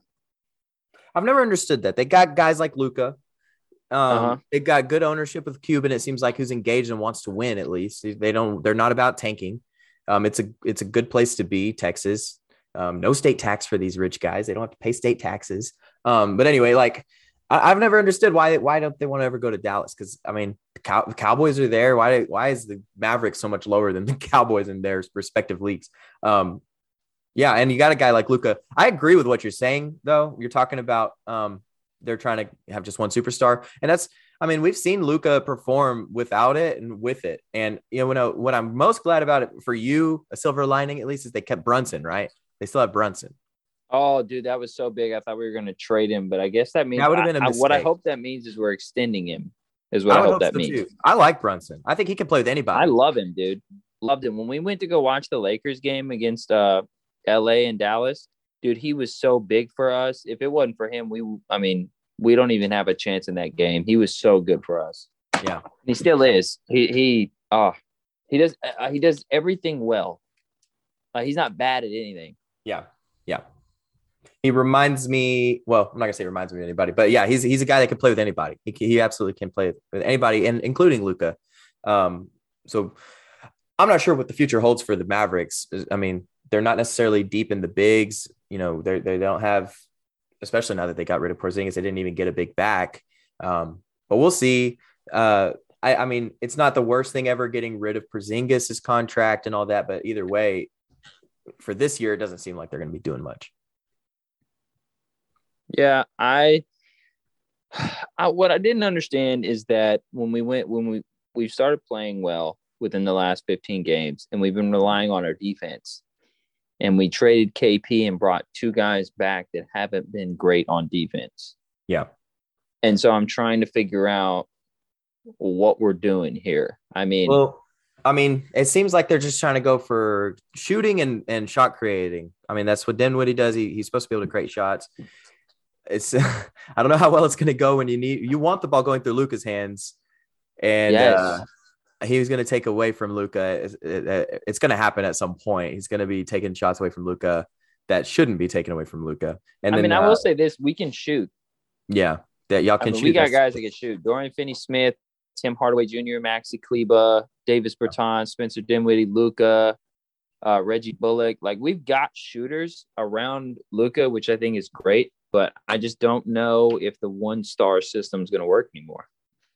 I've never understood that. They got guys like Luka. They got good ownership with Cuban. It seems like who's engaged and wants to win. At least they're not about tanking. It's a good place to be. Texas, no state tax for these rich guys. They don't have to pay state taxes. But anyway, like I've never understood why don't they want to ever go to Dallas? Because I mean, the Cowboys are there. Why is the Mavericks so much lower than the Cowboys in their respective leagues? Yeah, and you got a guy like Luka. I agree with what you're saying, though. You're talking about they're trying to have just one superstar, and that's. I mean, we've seen Luka perform without it and with it, and what I'm most glad about it for you, a silver lining at least, is they kept Brunson, right? They still have Brunson. Oh, dude, that was so big. I thought we were going to trade him, but I guess that means That would have been a mistake. what I hope that means is we're extending him. Is what I hope that so means. too. I like Brunson. I think he can play with anybody. I love him, dude. Loved him when we went to go watch the Lakers game against LA and Dallas. Dude, he was so big for us. If it wasn't for him, we don't even have a chance in that game. He was so good for us. Yeah, he still is. He does everything well. He's not bad at anything. Yeah. He reminds me. Well, I'm not gonna say reminds me of anybody, but yeah, he's a guy that can play with anybody. He absolutely can play with anybody, and including Luka. So I'm not sure what the future holds for the Mavericks. I mean, they're not necessarily deep in the bigs. They don't have, especially now that they got rid of Porzingis, they didn't even get a big back. But we'll see. I mean, it's not the worst thing ever getting rid of Porzingis' contract and all that, but either way, for this year, it doesn't seem like they're going to be doing much. Yeah, what I didn't understand is that when we started playing well within the last 15 games, and we've been relying on our defense, and we traded KP and brought two guys back that haven't been great on defense. Yeah. And so I'm trying to figure out what we're doing here. I mean, it seems like they're just trying to go for shooting and shot creating. I mean, that's what Dinwiddie does. He's supposed to be able to create shots. It's I don't know how well it's going to go when you want the ball going through Luka's hands, and yes. He was going to take away from Luka. It's going to happen at some point. He's going to be taking shots away from Luka that shouldn't be taken away from Luka. And then, I will say this: we can shoot. Yeah, that y'all can shoot. We got guys that can shoot. Dorian Finney-Smith, Tim Hardaway Jr., Maxi Kleba, Davis Bertans, Spencer Dinwiddie, Luka, Reggie Bullock. Like, we've got shooters around Luka, which I think is great. But I just don't know if the one-star system is going to work anymore.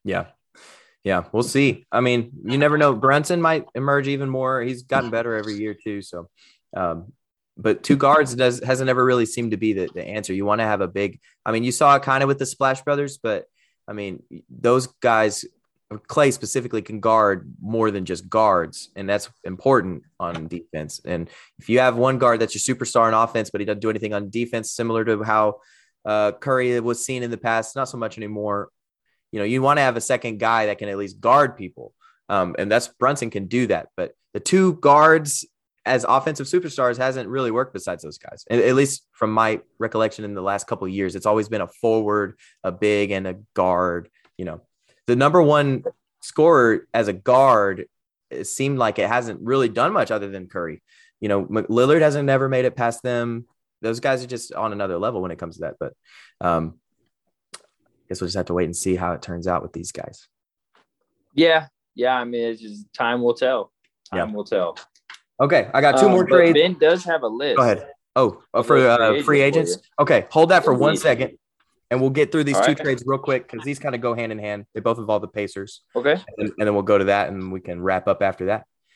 Yeah, we'll see. I mean, you never know. Brunson might emerge even more. He's gotten better every year too. So, but two guards hasn't ever really seemed to be the answer. You want to have a big. I mean, you saw it kind of with the Splash Brothers, but I mean, those guys, Clay specifically, can guard more than just guards, and that's important on defense. And if you have one guard that's your superstar on offense, but he doesn't do anything on defense, similar to how Curry was seen in the past, not so much anymore. You want to have a second guy that can at least guard people, and that's Brunson can do that. But the two guards as offensive superstars hasn't really worked besides those guys, at least from my recollection in the last couple of years. It's always been a forward, a big, and a guard. The number one scorer as a guard, it seemed like it hasn't really done much other than Curry. Lillard hasn't never made it past them. Those guys are just on another level when it comes to that. But I guess we'll just have to wait and see how it turns out with these guys. Yeah. I mean, it's just time will tell. Time will tell. Okay, I got two more trades. Ben does have a list. Go ahead. Oh, for free agents? Okay, hold that for 1 second, and we'll get through these two trades real quick because these kind of go hand in hand. They both involve the Pacers. Okay. And then we'll go to that, and we can wrap up after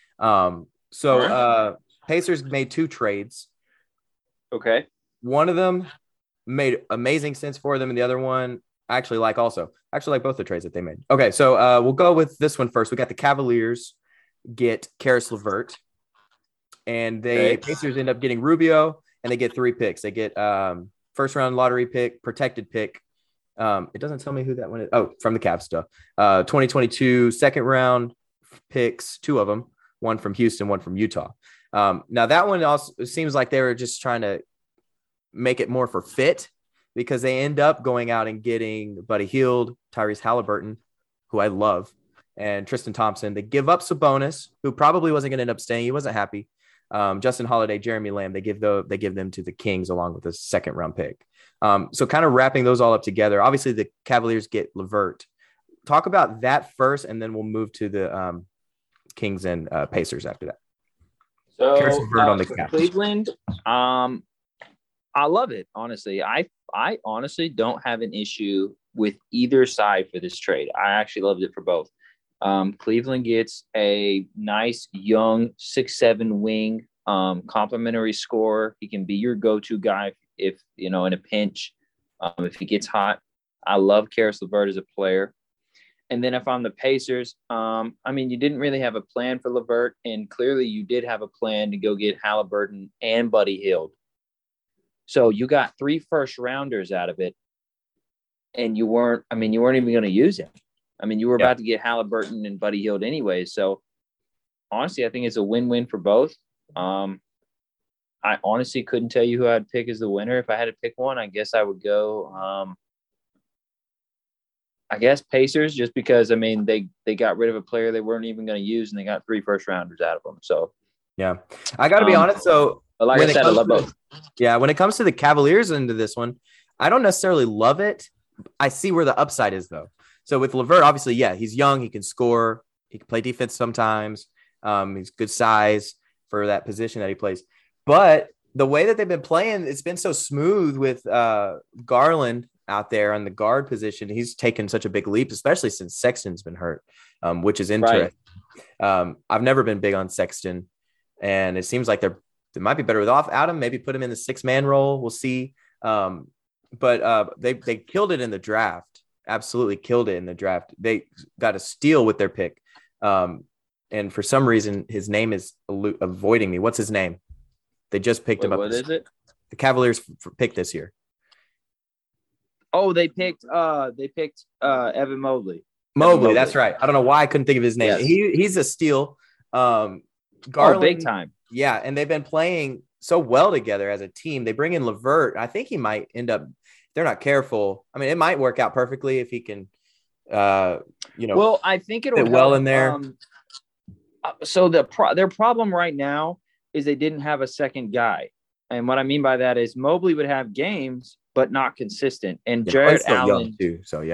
that. Pacers made two trades. Okay. One of them made amazing sense for them, and the other one I actually like also. I actually like both the trades that they made. Okay, so we'll go with this one first. We got the Cavaliers get Karis LeVert, and Pacers end up getting Rubio, and they get 3 picks. They get first round lottery pick, protected pick. It doesn't tell me who that one is. Oh, from the Cavs stuff. 2022 second round, picks, two of them, one from Houston, one from Utah. Now that one also seems like they were just trying to make it more for fit because they end up going out and getting Buddy Hield, Tyrese Halliburton, who I love, and Tristan Thompson. They give up Sabonis, who probably wasn't going to end up staying. He wasn't happy. Justin Holiday, Jeremy Lamb, they give them to the Kings along with a second round pick. So kind of wrapping those all up together. Obviously, the Cavaliers get LeVert. Talk about that first, and then we'll move to the Kings and Pacers after that. So on the for Cleveland, I love it. Honestly, I honestly don't have an issue with either side for this trade. I actually loved it for both. Cleveland gets a nice young 6'7" wing, complimentary scorer. He can be your go-to guy if in a pinch. If he gets hot, I love Caris LeVert as a player. And then if I'm the Pacers, you didn't really have a plan for LeVert, and clearly you did have a plan to go get Halliburton and Buddy Hield. So you got 3 first-rounders out of it, and you weren't even going to use him. You were about to get Halliburton and Buddy Hield anyway. So honestly, I think it's a win-win for both. I honestly couldn't tell you who I'd pick as the winner. If I had to pick one, I guess I would go Pacers, just because they got rid of a player they weren't even going to use, and they got 3 first-rounders out of them. So yeah, I got to be honest. So but like I said, I love both. Yeah, when it comes to the Cavaliers into this one, I don't necessarily love it. I see where the upside is, though. So with LeVert, obviously, yeah, he's young. He can score. He can play defense sometimes. He's good size for that position that he plays. But the way that they've been playing, it's been so smooth with Garland out there on the guard position. He's taken such a big leap, especially since Sexton's been hurt, which is interesting. Right. I've never been big on Sexton, and it seems like they might be better without Adam. Maybe put him in the 6-man role. We'll see. But they killed it in the draft. Absolutely killed it in the draft. They got a steal with their pick. And for some reason, his name is avoiding me. What's his name? They just picked him up. What is it? The Cavaliers picked this year. Oh, they picked Evan Mobley. Mobley, that's right. I don't know why I couldn't think of his name. Yes. He's a steal. Garland, big time. Yeah, and they've been playing so well together as a team. They bring in LeVert. I think he might end up, if they're not careful, it might work out perfectly if he can, Well, I think it'll fit well in there. So their problem right now is they didn't have a second guy. And what I mean by that is Mobley would have games, but not consistent. And Jarrett Allen too. So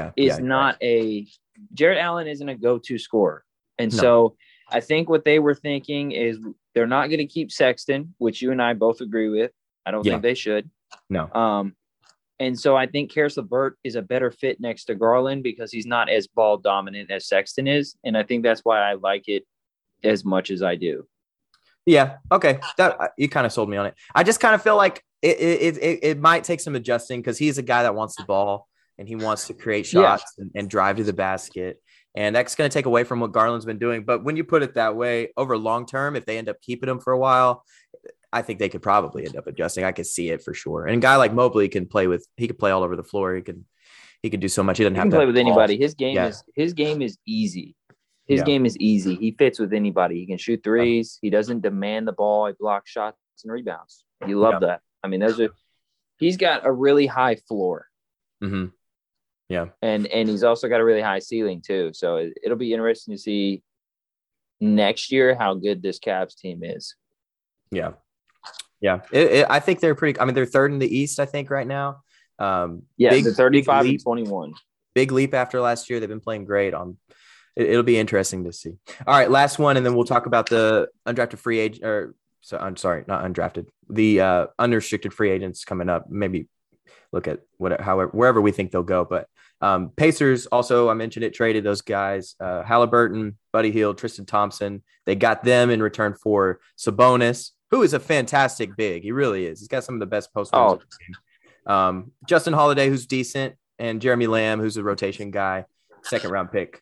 Jarrett Allen isn't a go-to scorer. And so I think what they were thinking is they're not going to keep Sexton, which you and I both agree with. I don't think they should. No. And so I think Caris LeVert is a better fit next to Garland because he's not as ball dominant as Sexton is. And I think that's why I like it as much as I do. Yeah. Okay. You kind of sold me on it. I just kind of feel like it might take some adjusting because he's a guy that wants the ball and he wants to create shots and drive to the basket. And that's going to take away from what Garland's been doing. But when you put it that way, over long term, if they end up keeping him for a while, I think they could probably end up adjusting. I could see it for sure. And a guy like Mobley can play all over the floor. He could do so much. He doesn't have to play with anybody. His game is easy. His game is easy. He fits with anybody. He can shoot threes. He doesn't demand the ball. He blocks shots and rebounds. You love that. He's got a really high floor. Mm-hmm. Yeah. And he's also got a really high ceiling too. So it'll be interesting to see next year how good this Cavs team is. Yeah. Yeah. I think they're pretty, they're third in the East, I think right now. They're 35 and 21. Big leap after last year. They've been playing great it'll be interesting to see. All right, last one, and then we'll talk about the undrafted free agent, I'm sorry, not undrafted. The unrestricted free agents coming up. Maybe look at wherever we think they'll go. But Pacers also, I mentioned it, traded those guys, Halliburton, Buddy Hield, Tristan Thompson. They got them in return for Sabonis, who is a fantastic big. He really is. He's got some of the best post moves. Justin Holiday, who's decent, and Jeremy Lamb, who's a rotation guy, 2nd round pick.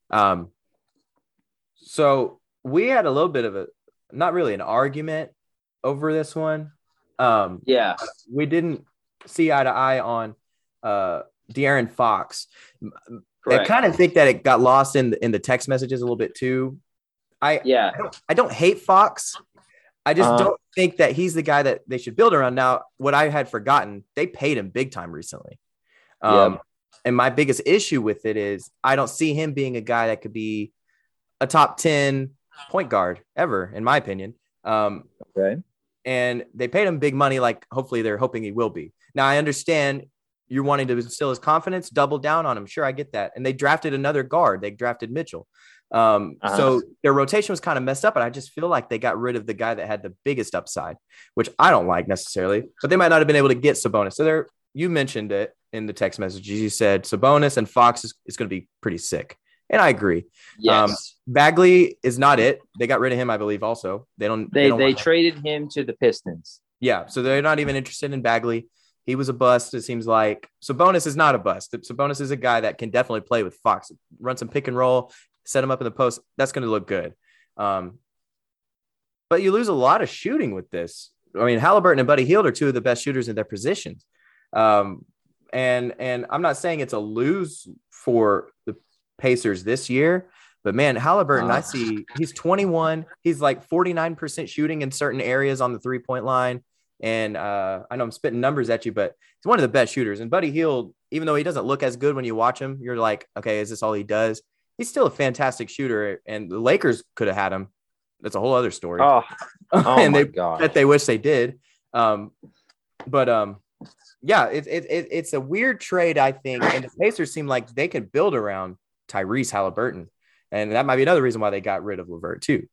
So we had a little bit of not really an argument over this one. We didn't see eye to eye on De'Aaron Fox. Correct. I kind of think that it got lost in the text messages a little bit too. Yeah. I don't hate Fox. I just Uh-huh. don't think that he's the guy that they should build around. Now, what I had forgotten, they paid him big time recently. Yep. And my biggest issue with it is I don't see him being a guy that could be a top 10 point guard ever, in my opinion. Okay. And they paid him big money, like hopefully they're hoping he will be. Now, I understand you're wanting to instill his confidence, double down on him. Sure, I get that. And they drafted another guard. They drafted Mitchell. So their rotation was kind of messed up, and I just feel like they got rid of the guy that had the biggest upside, which I don't like necessarily, but they might not have been able to get Sabonis. So you mentioned it in the text messages. You said Sabonis and Fox is going to be pretty sick. And I agree. Yes. Bagley is not it. They got rid of him, I believe, also. They Traded him to the Pistons. Yeah, so they're not even interested in Bagley. He was a bust, it seems like. Sabonis is not a bust. Sabonis is a guy that can definitely play with Fox. Run some pick and roll, set him up in the post. That's going to look good. But you lose a lot of shooting with this. I mean, Halliburton and Buddy Hield are two of the best shooters in their positions. And I'm not saying it's a lose for the Pacers this year, but man, Halliburton, I see he's 21. He's like 49% shooting in certain areas on the 3-point line. And I know I'm spitting numbers at you, but he's one of the best shooters. And Buddy Hield, even though he doesn't look as good when you watch him, you're like, okay, is this all he does? He's still a fantastic shooter. And the Lakers could have had him. That's a whole other story. And my God, that they wish they did. Yeah, it's a weird trade, I think. And the Pacers seem like they can build around Tyrese Halliburton. And that might be another reason why they got rid of LeVert too.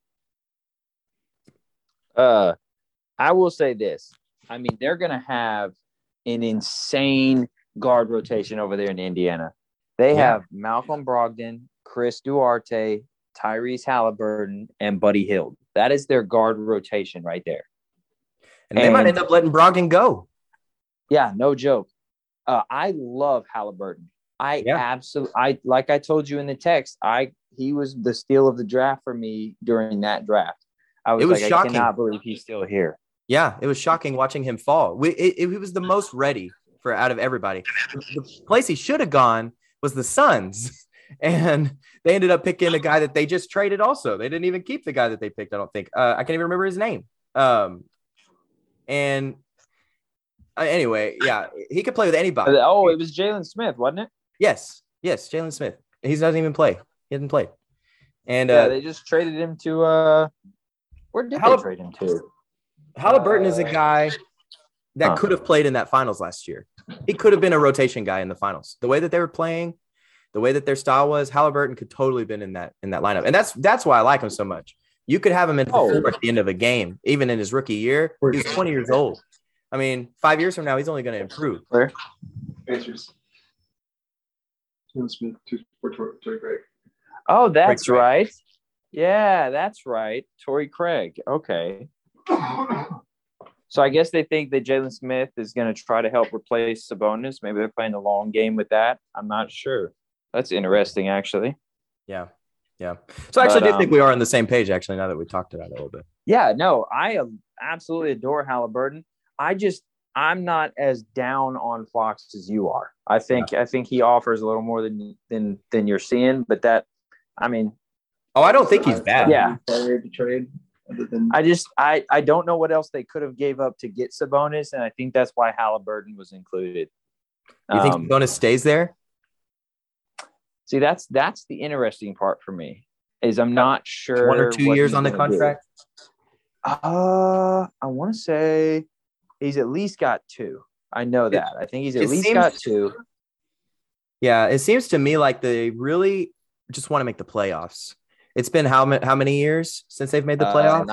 I will say this. I mean, they're going to have an insane guard rotation over there in Indiana. They have Malcolm Brogdon, Chris Duarte, Tyrese Halliburton, and Buddy Hield. That is their guard rotation right there. And they might end up letting Brogdon go. Yeah, no joke. I love Halliburton. Absolutely. Like I told you in the text, he was the steal of the draft for me during that draft. I was shocking. I cannot believe he's still here. Yeah, it was shocking watching him fall. He was the most ready for out of everybody. The place he should have gone was the Suns, and they ended up picking a guy that they just traded also. They didn't even keep the guy that they picked, I don't think. I can't even remember his name. Anyway, yeah, he could play with anybody. Oh, it was Jalen Smith, wasn't it? Yes, Jalen Smith. He doesn't even play. He didn't play. And they just traded him to where did they trade him to? Halliburton is a guy that could have played in that finals last year. He could have been a rotation guy in the finals. The way that they were playing, the way that their style was, Halliburton could totally have been in that lineup. And that's why I like him so much. You could have him in the floor at the end of a game, even in his rookie year. He's 20 years old. I mean, 5 years from now, he's only going to improve. Where? Pacers. Jalen Smith, Torrey Craig. Oh, that's right. Yeah, that's right. Torrey Craig. Okay. So I guess they think that Jalen Smith is going to try to help replace Sabonis. Maybe they're playing the long game with that. I'm not sure. That's interesting, actually. Yeah. So I actually do think we are on the same page, actually, now that we talked about it a little bit. Yeah, no, I absolutely adore Halliburton. I'm not as down on Fox as you are. I think he offers a little more than you're seeing, but that, I mean. Oh, I don't think he's bad. Yeah. Trade. I don't know what else they could have gave up to get Sabonis, and I think that's why Halliburton was included. You think Sabonis stays there? See, that's the interesting part for me, is I'm not sure. 1 or 2 years on the contract? I want to say he's at least got 2. I know that. I think he's at least got 2. Yeah, it seems to me like they really just want to make the playoffs. It's been how many years since they've made the playoffs?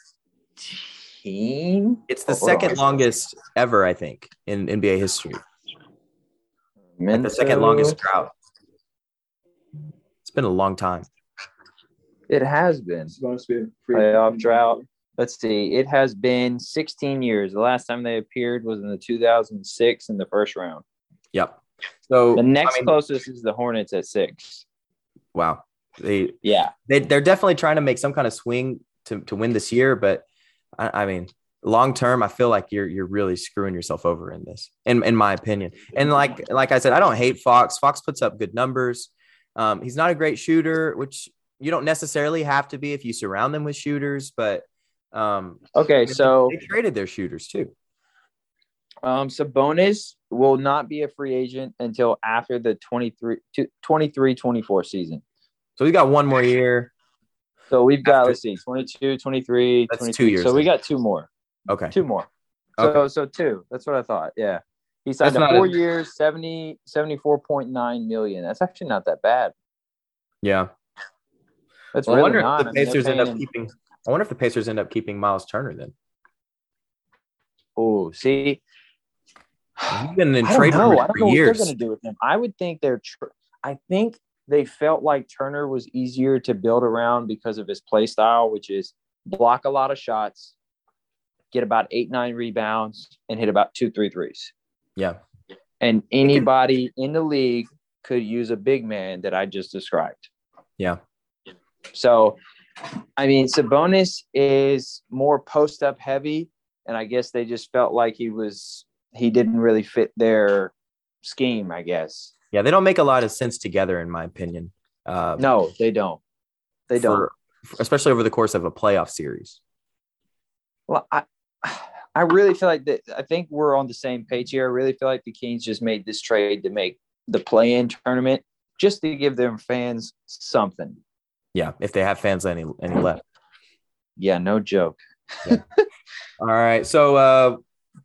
19. It's the second longest ever, I think, in NBA history. Like the second longest drought. It's been a long time. It has been. Playoff drought. Let's see. It has been 16 years. The last time they appeared was in the 2006 in the first round. Yep. So the next closest is the Hornets at 6. Wow. They're definitely trying to make some kind of swing to win this year, but I mean, long term, I feel like you're really screwing yourself over in this, in my opinion. And like I said, I don't hate Fox. Fox puts up good numbers. He's not a great shooter, which You don't necessarily have to be if you surround them with shooters, but Okay, so they traded their shooters too. Sabonis will not be a free agent until after the 23-24 season. So we got one more year. So we've got, After- let's see, 22, 23, That's 23. 2 years So we then. got two more. Okay. Two more. Okay. So two. That's what I thought. Yeah. He signed That's a not 4 a- years, 74.9 million. That's actually not that bad. Yeah. That's Well, I really wonder not. if the I mean, they're Pacers end paying up him- keeping. I wonder if the Pacers end up keeping Miles Turner then. Oh, see. He's been in I don't trade know. rumors I don't for know what years. they're going to do with him. I would think I think they felt like Turner was easier to build around because of his play style, which is block a lot of shots, get about 8-9 rebounds, and hit about 2-3 threes. Yeah. And anybody in the league could use a big man that I just described. Yeah. So, I mean, Sabonis is more post-up heavy, and I guess they just felt like he didn't really fit their scheme, I guess. Yeah. They don't make a lot of sense together, in my opinion. No, they don't. They don't. Especially over the course of a playoff series. Well, I really feel like that. I think we're on the same page here. I really feel like the Kings just made this trade to make the play-in tournament just to give their fans something. Yeah. If they have fans any left. Yeah, no joke. All right. So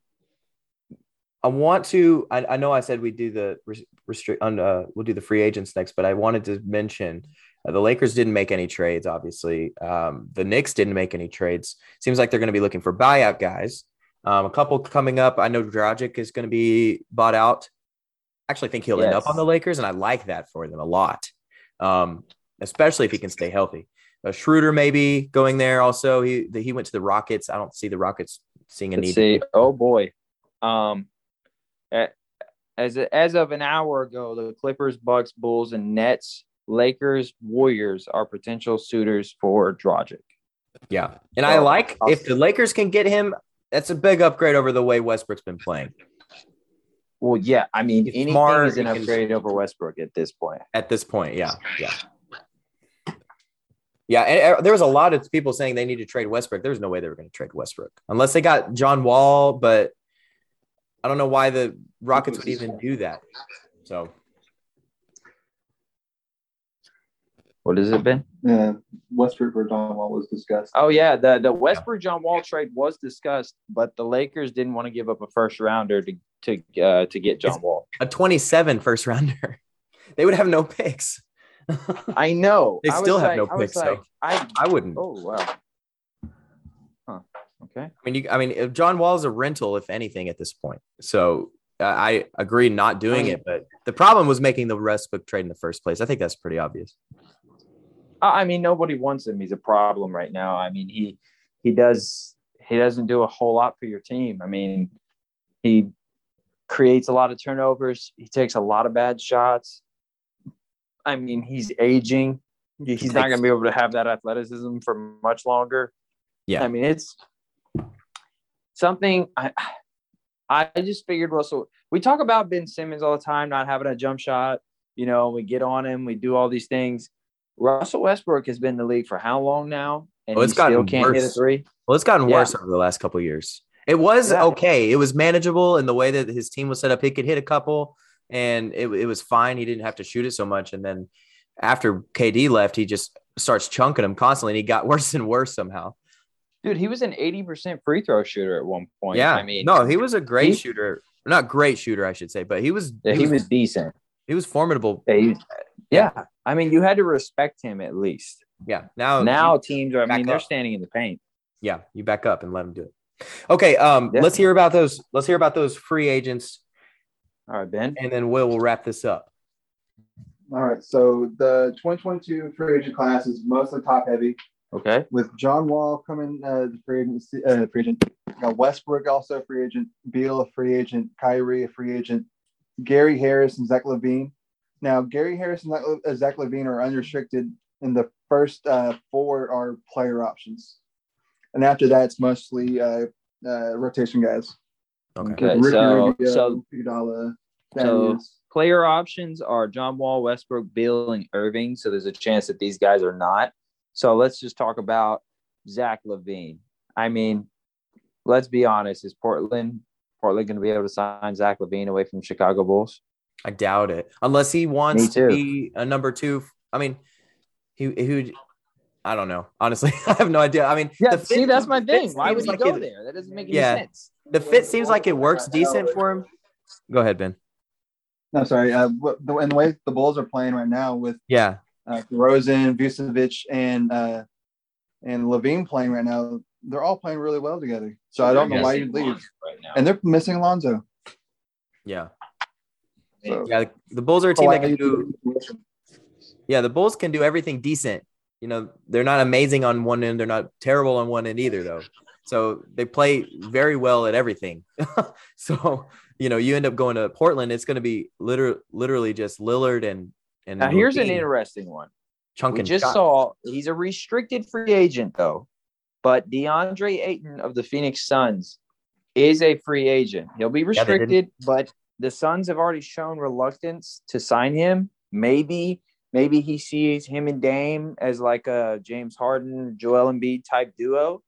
I want to. I know I said we do the we'll do the free agents next, but I wanted to mention the Lakers didn't make any trades. Obviously, the Knicks didn't make any trades. Seems like they're going to be looking for buyout guys. A couple coming up. I know Dragic is going to be bought out. I actually think he'll end up on the Lakers, and I like that for them a lot, especially if he can stay healthy. Schroeder maybe going there. Also, he went to the Rockets. I don't see the Rockets seeing a need. See, oh boy. As of an hour ago, the Clippers, Bucks, Bulls, and Nets, Lakers, Warriors are potential suitors for Dragic. Yeah, and I like if the Lakers can get him. That's a big upgrade over the way Westbrook's been playing. Well, yeah, I mean, He's anything smart, is an he can- upgrade over Westbrook at this point. At this point, yeah. And there was a lot of people saying they need to trade Westbrook. There's no way they were going to trade Westbrook unless they got John Wall, but I don't know why the Rockets would even do that. So, What has it been? Westbrook or John Wall was discussed. Oh, yeah, the Westbrook John Wall trade was discussed, but the Lakers didn't want to give up a first rounder to get John Wall. a 27 first rounder, they would have no picks. I know. They I still was have no I was picks, though. I wouldn't. Oh, wow. Huh. Okay. I mean, if John Wall is a rental, if anything, at this point. So I agree not doing it, but the problem was making the Westbrook trade in the first place. I think that's pretty obvious. I mean, nobody wants him. He's a problem right now. I mean, he doesn't do a whole lot for your team. I mean, he creates a lot of turnovers. He takes a lot of bad shots. I mean, he's aging. He's not going to be able to have that athleticism for much longer. Yeah. I mean, it's something I just figured Russell. We talk about Ben Simmons all the time, not having a jump shot. You know, we get on him. We do all these things. Russell Westbrook has been in the league for how long now? And Well, it's he still gotten can't hit a worse. three? Well, it's gotten Yeah. worse over the last couple of years. It was Yeah. okay. It was manageable in the way that his team was set up. He could hit a couple, and it was fine. He didn't have to shoot it so much. And then after KD left, he just starts chunking them constantly, and he got worse and worse somehow. Dude, he was an 80% free throw shooter at one point. Yeah. I mean, no, he was a great he- shooter. Not great shooter, I should say, but he was decent. he was formidable. Yeah. I mean, you had to respect him at least. Yeah. Now Teams are, I back mean, they're up. standing in the paint. Yeah, you back up and let him do it. Okay, let's hear about those free agents, All right, Ben. and then we'll wrap this up. All right. So the 2022 free agent class is mostly top heavy, Okay. with John Wall coming the free agent. Westbrook also a free agent. Beal a free agent. Kyrie a free agent. Gary Harris and Zach LaVine. Now, Gary Harris and Zach LaVine are unrestricted, and the first four are player options. And after that, it's mostly rotation guys. Okay. Okay. Ricky So Rubio, Iguodala, Thaddeus. player options are John Wall, Westbrook, Beal, and Irving. So there's a chance that these guys are not. So let's just talk about Zach LaVine. I mean, let's be honest. Is Portland going to be able to sign Zach LaVine away from Chicago Bulls? I doubt it, unless he wants to be a number two. I mean, he I don't know. Honestly, I have no idea. I mean, that's my thing. Why would he go there? That doesn't make any sense. The fit seems like it works decent for him. Go ahead, Ben. No, sorry. And the way the Bulls are playing right now with DeRozan, Vucevic, and LaVine playing right now, they're all playing really well together. So I don't know why you'd leave. Right now. And they're missing Alonzo. Yeah. So, the Bulls are a team that can do. Yeah, the Bulls can do everything decent. You know, they're not amazing on one end. They're not terrible on one end either, though. So they play very well at everything. So, you know, you end up going to Portland, it's going to be literally just Lillard and now here's an interesting one. We just saw he's a restricted free agent, though. But DeAndre Ayton of the Phoenix Suns is a free agent. He'll be restricted, but the Suns have already shown reluctance to sign him. Maybe he sees him and Dame as like a James Harden, Joel Embiid type duo.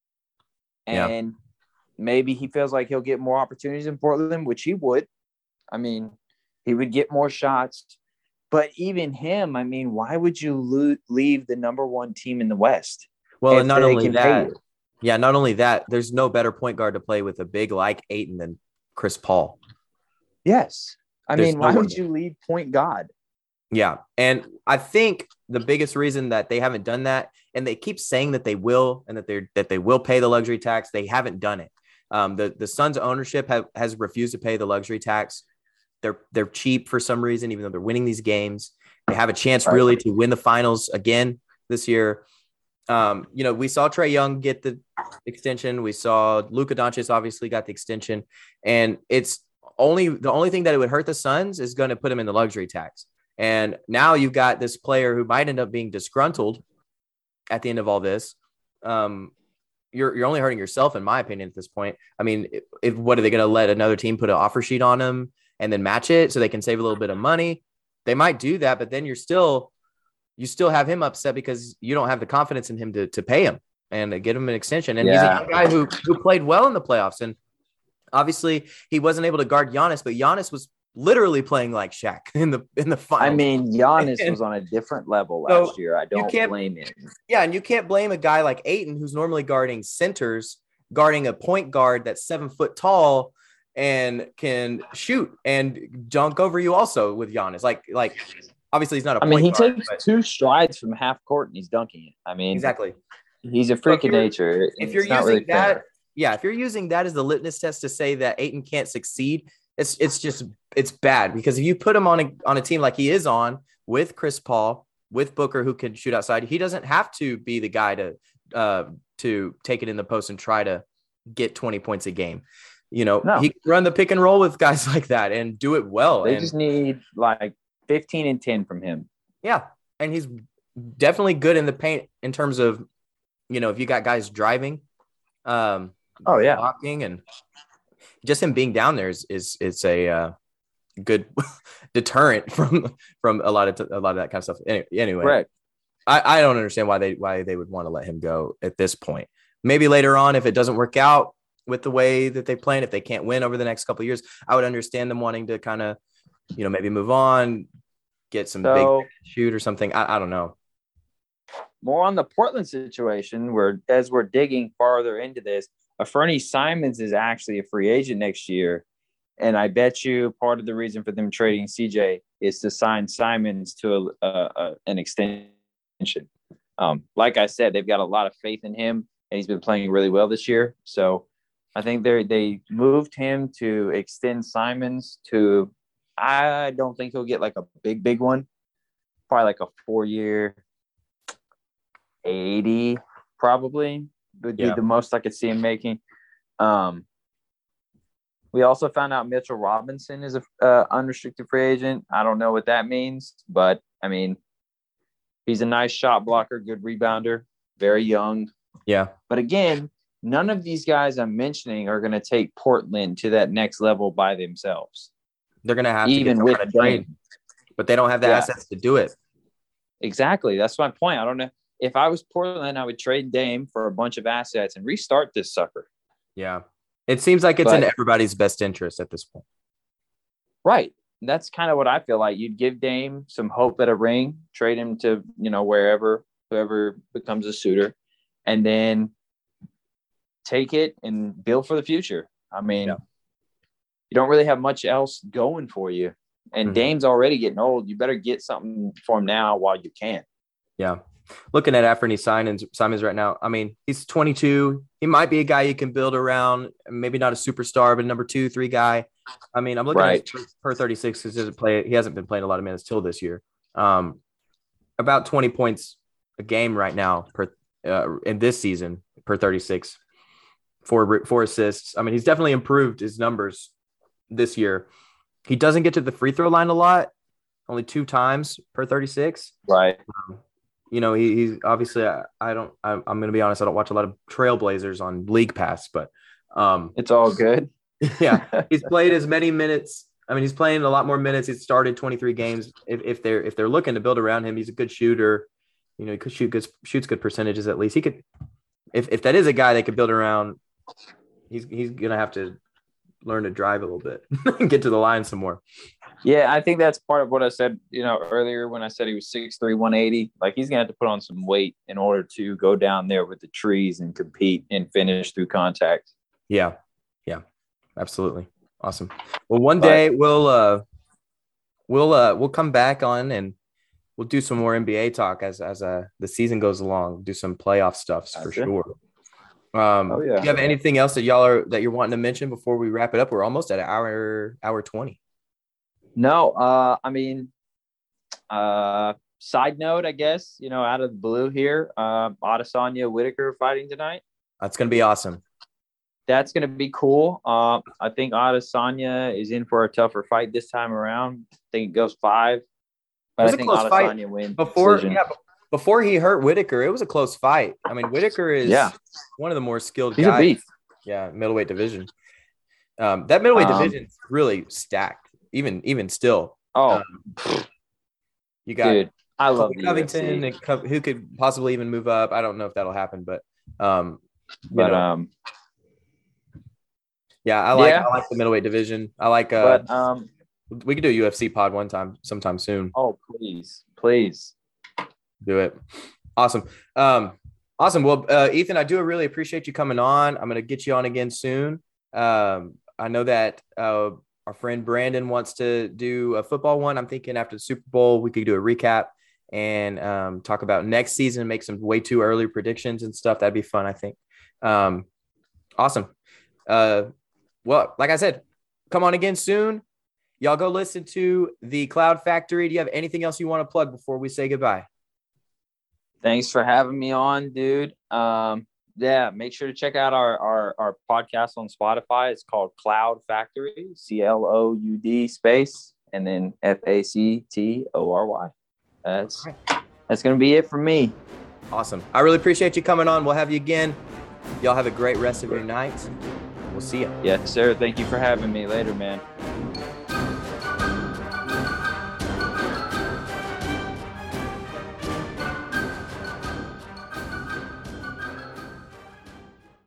And maybe he feels like he'll get more opportunities in Portland, which he would. I mean, he would get more shots. But even him, I mean, why would you leave the number one team in the West? Well, and not only that, there's no better point guard to play with a big like Ayton than Chris Paul. Yes. I mean, why would you leave point guard? Yeah. And I think the biggest reason that they haven't done that, and they keep saying that they will, and that they will pay the luxury tax, they haven't done it. The Suns ownership has refused to pay the luxury tax. They're cheap for some reason, even though they're winning these games. They have a chance really to win the finals again this year. You know, we saw Trae Young get the extension. We saw Luka Doncic obviously got the extension, and the only thing that it would hurt the Suns is going to put him in the luxury tax. And now you've got this player who might end up being disgruntled at the end of all this. You're only hurting yourself, in my opinion, at this point. I mean, what are they going to let another team put an offer sheet on him and then match it so they can save a little bit of money? They might do that, but then you still have him upset because you don't have the confidence in him to pay him and get him an extension. And he's a guy who played well in the playoffs. And obviously he wasn't able to guard Giannis, but Giannis was literally playing like Shaq in the finals. I mean, Giannis was on a different level last year. I don't blame him. Yeah, and you can't blame a guy like Ayton, who's normally guarding centers, guarding a point guard that's 7 foot tall and can shoot and dunk over you also with Giannis. Like obviously he's not a point guard. I mean, he takes 2 strides from half court and he's dunking it. I mean, exactly. He's a freak of nature. If you're using that, if you're using that as the litmus test to say that Ayton can't succeed, it's bad, because if you put him on a team like he is on with Chris Paul, with Booker, who can shoot outside, he doesn't have to be the guy to take it in the post and try to get 20 points a game. You know, he can run the pick and roll with guys like that and do it well. They just need like 15 and 10 from him. Yeah. And he's definitely good in the paint in terms of, you know, if you got guys driving, blocking, and just him being down there is a good deterrent from a lot of that kind of stuff. Anyway, right. I don't understand why they would want to let him go at this point. Maybe later on, if it doesn't work out with the way that they play, and if they can't win over the next couple of years, I would understand them wanting to kind of, you know, maybe move on, get some big shoot or something. I don't know. More on the Portland situation, where as we're digging farther into this, Fernie Simons is actually a free agent next year. And I bet you part of the reason for them trading CJ is to sign Simons to an extension. Like I said, they've got a lot of faith in him, and he's been playing really well this year. So I think they moved him to extend Simons to, I don't think he'll get like a big one. Probably like a 4-year, 80 probably would be the most I could see him making. We also found out Mitchell Robinson is a unrestricted free agent. I don't know what that means, but I mean, he's a nice shot blocker, good rebounder, very young. Yeah. But again, none of these guys I'm mentioning are going to take Portland to that next level by themselves. They're going to have to even get with some trade, Dame. but they don't have the Yeah. assets to do it. Exactly. That's my point. I don't know. If I was Portland, I would trade Dame for a bunch of assets and restart this sucker. Yeah. It seems like it's But- in everybody's best interest at this point. Right. That's kind of what I feel like. You'd give Dame some hope at a ring, trade him to, whoever becomes a suitor, and then take it and build for the future. I mean, Yeah. you don't really have much else going for you. And Mhm. Dame's already getting old. You better get something for him now while you can. Yeah. Looking at Anthony Simons right now, I mean, he's 22. He might be a guy you can build around, maybe not a superstar, but number 2, 3 guy. I mean, I'm looking at his per 36 because he hasn't been playing a lot of minutes till this year. About 20 points a game right now in this season per 36, 4 assists. I mean, he's definitely improved his numbers this year. He doesn't get to the free throw line a lot, only 2 times per 36. Right. He's obviously I'm going to be honest. I don't watch a lot of Trailblazers on League Pass, but It's all good. yeah, he's played as many minutes. I mean, he's playing a lot more minutes. He's started 23 games. If they're looking to build around him, he's a good shooter. He could shoots good percentages at least. He could, if that is a guy they could build around, he's going to have to learn to drive a little bit and get to the line some more. Yeah, I think that's part of what I said, earlier when I said he was 6'3", 180. Like, he's going to have to put on some weight in order to go down there with the trees and compete and finish through contact. Yeah, absolutely. Awesome. Well, one day we'll come back on and we'll do some more NBA talk as the season goes along. Do some playoff stuff for sure. Yeah. Do you have anything else that you're wanting to mention before we wrap it up? We're almost at an hour 20. No, side note, I guess, out of the blue here, Adesanya Whitaker fighting tonight. That's going to be awesome. That's going to be cool. I think Adesanya is in for a tougher fight this time around. I think it goes 5. But I think Adesanya wins. Before he hurt Whitaker, it was a close fight. I mean, Whitaker is one of the more skilled guys. He's a beast. Yeah, middleweight division. That middleweight division is really stacked, even still. You got dude, I love Covington, who could possibly even move up. I don't know if that'll happen, but yeah, I like the middleweight division. I like we could do a UFC pod sometime soon. Oh, please do it. Awesome. Well, Ethan, I do really appreciate you coming on. I'm going to get you on again soon. I know that our friend Brandon wants to do a football one. I'm thinking after the Super Bowl, we could do a recap and talk about next season and make some way too early predictions and stuff. That'd be fun, I think. Awesome. Well, like I said, come on again soon. Y'all go listen to the Cloud Factory. Do you have anything else you want to plug before we say goodbye? Thanks for having me on, dude. Make sure to check out our podcast on Spotify. It's called Cloud Factory, CLOUD space, and then FACTORY. That's going to be it for me. Awesome. I really appreciate you coming on. We'll have you again. Y'all have a great rest of your night. We'll see you. Yes, sir. Thank you for having me. Later, man.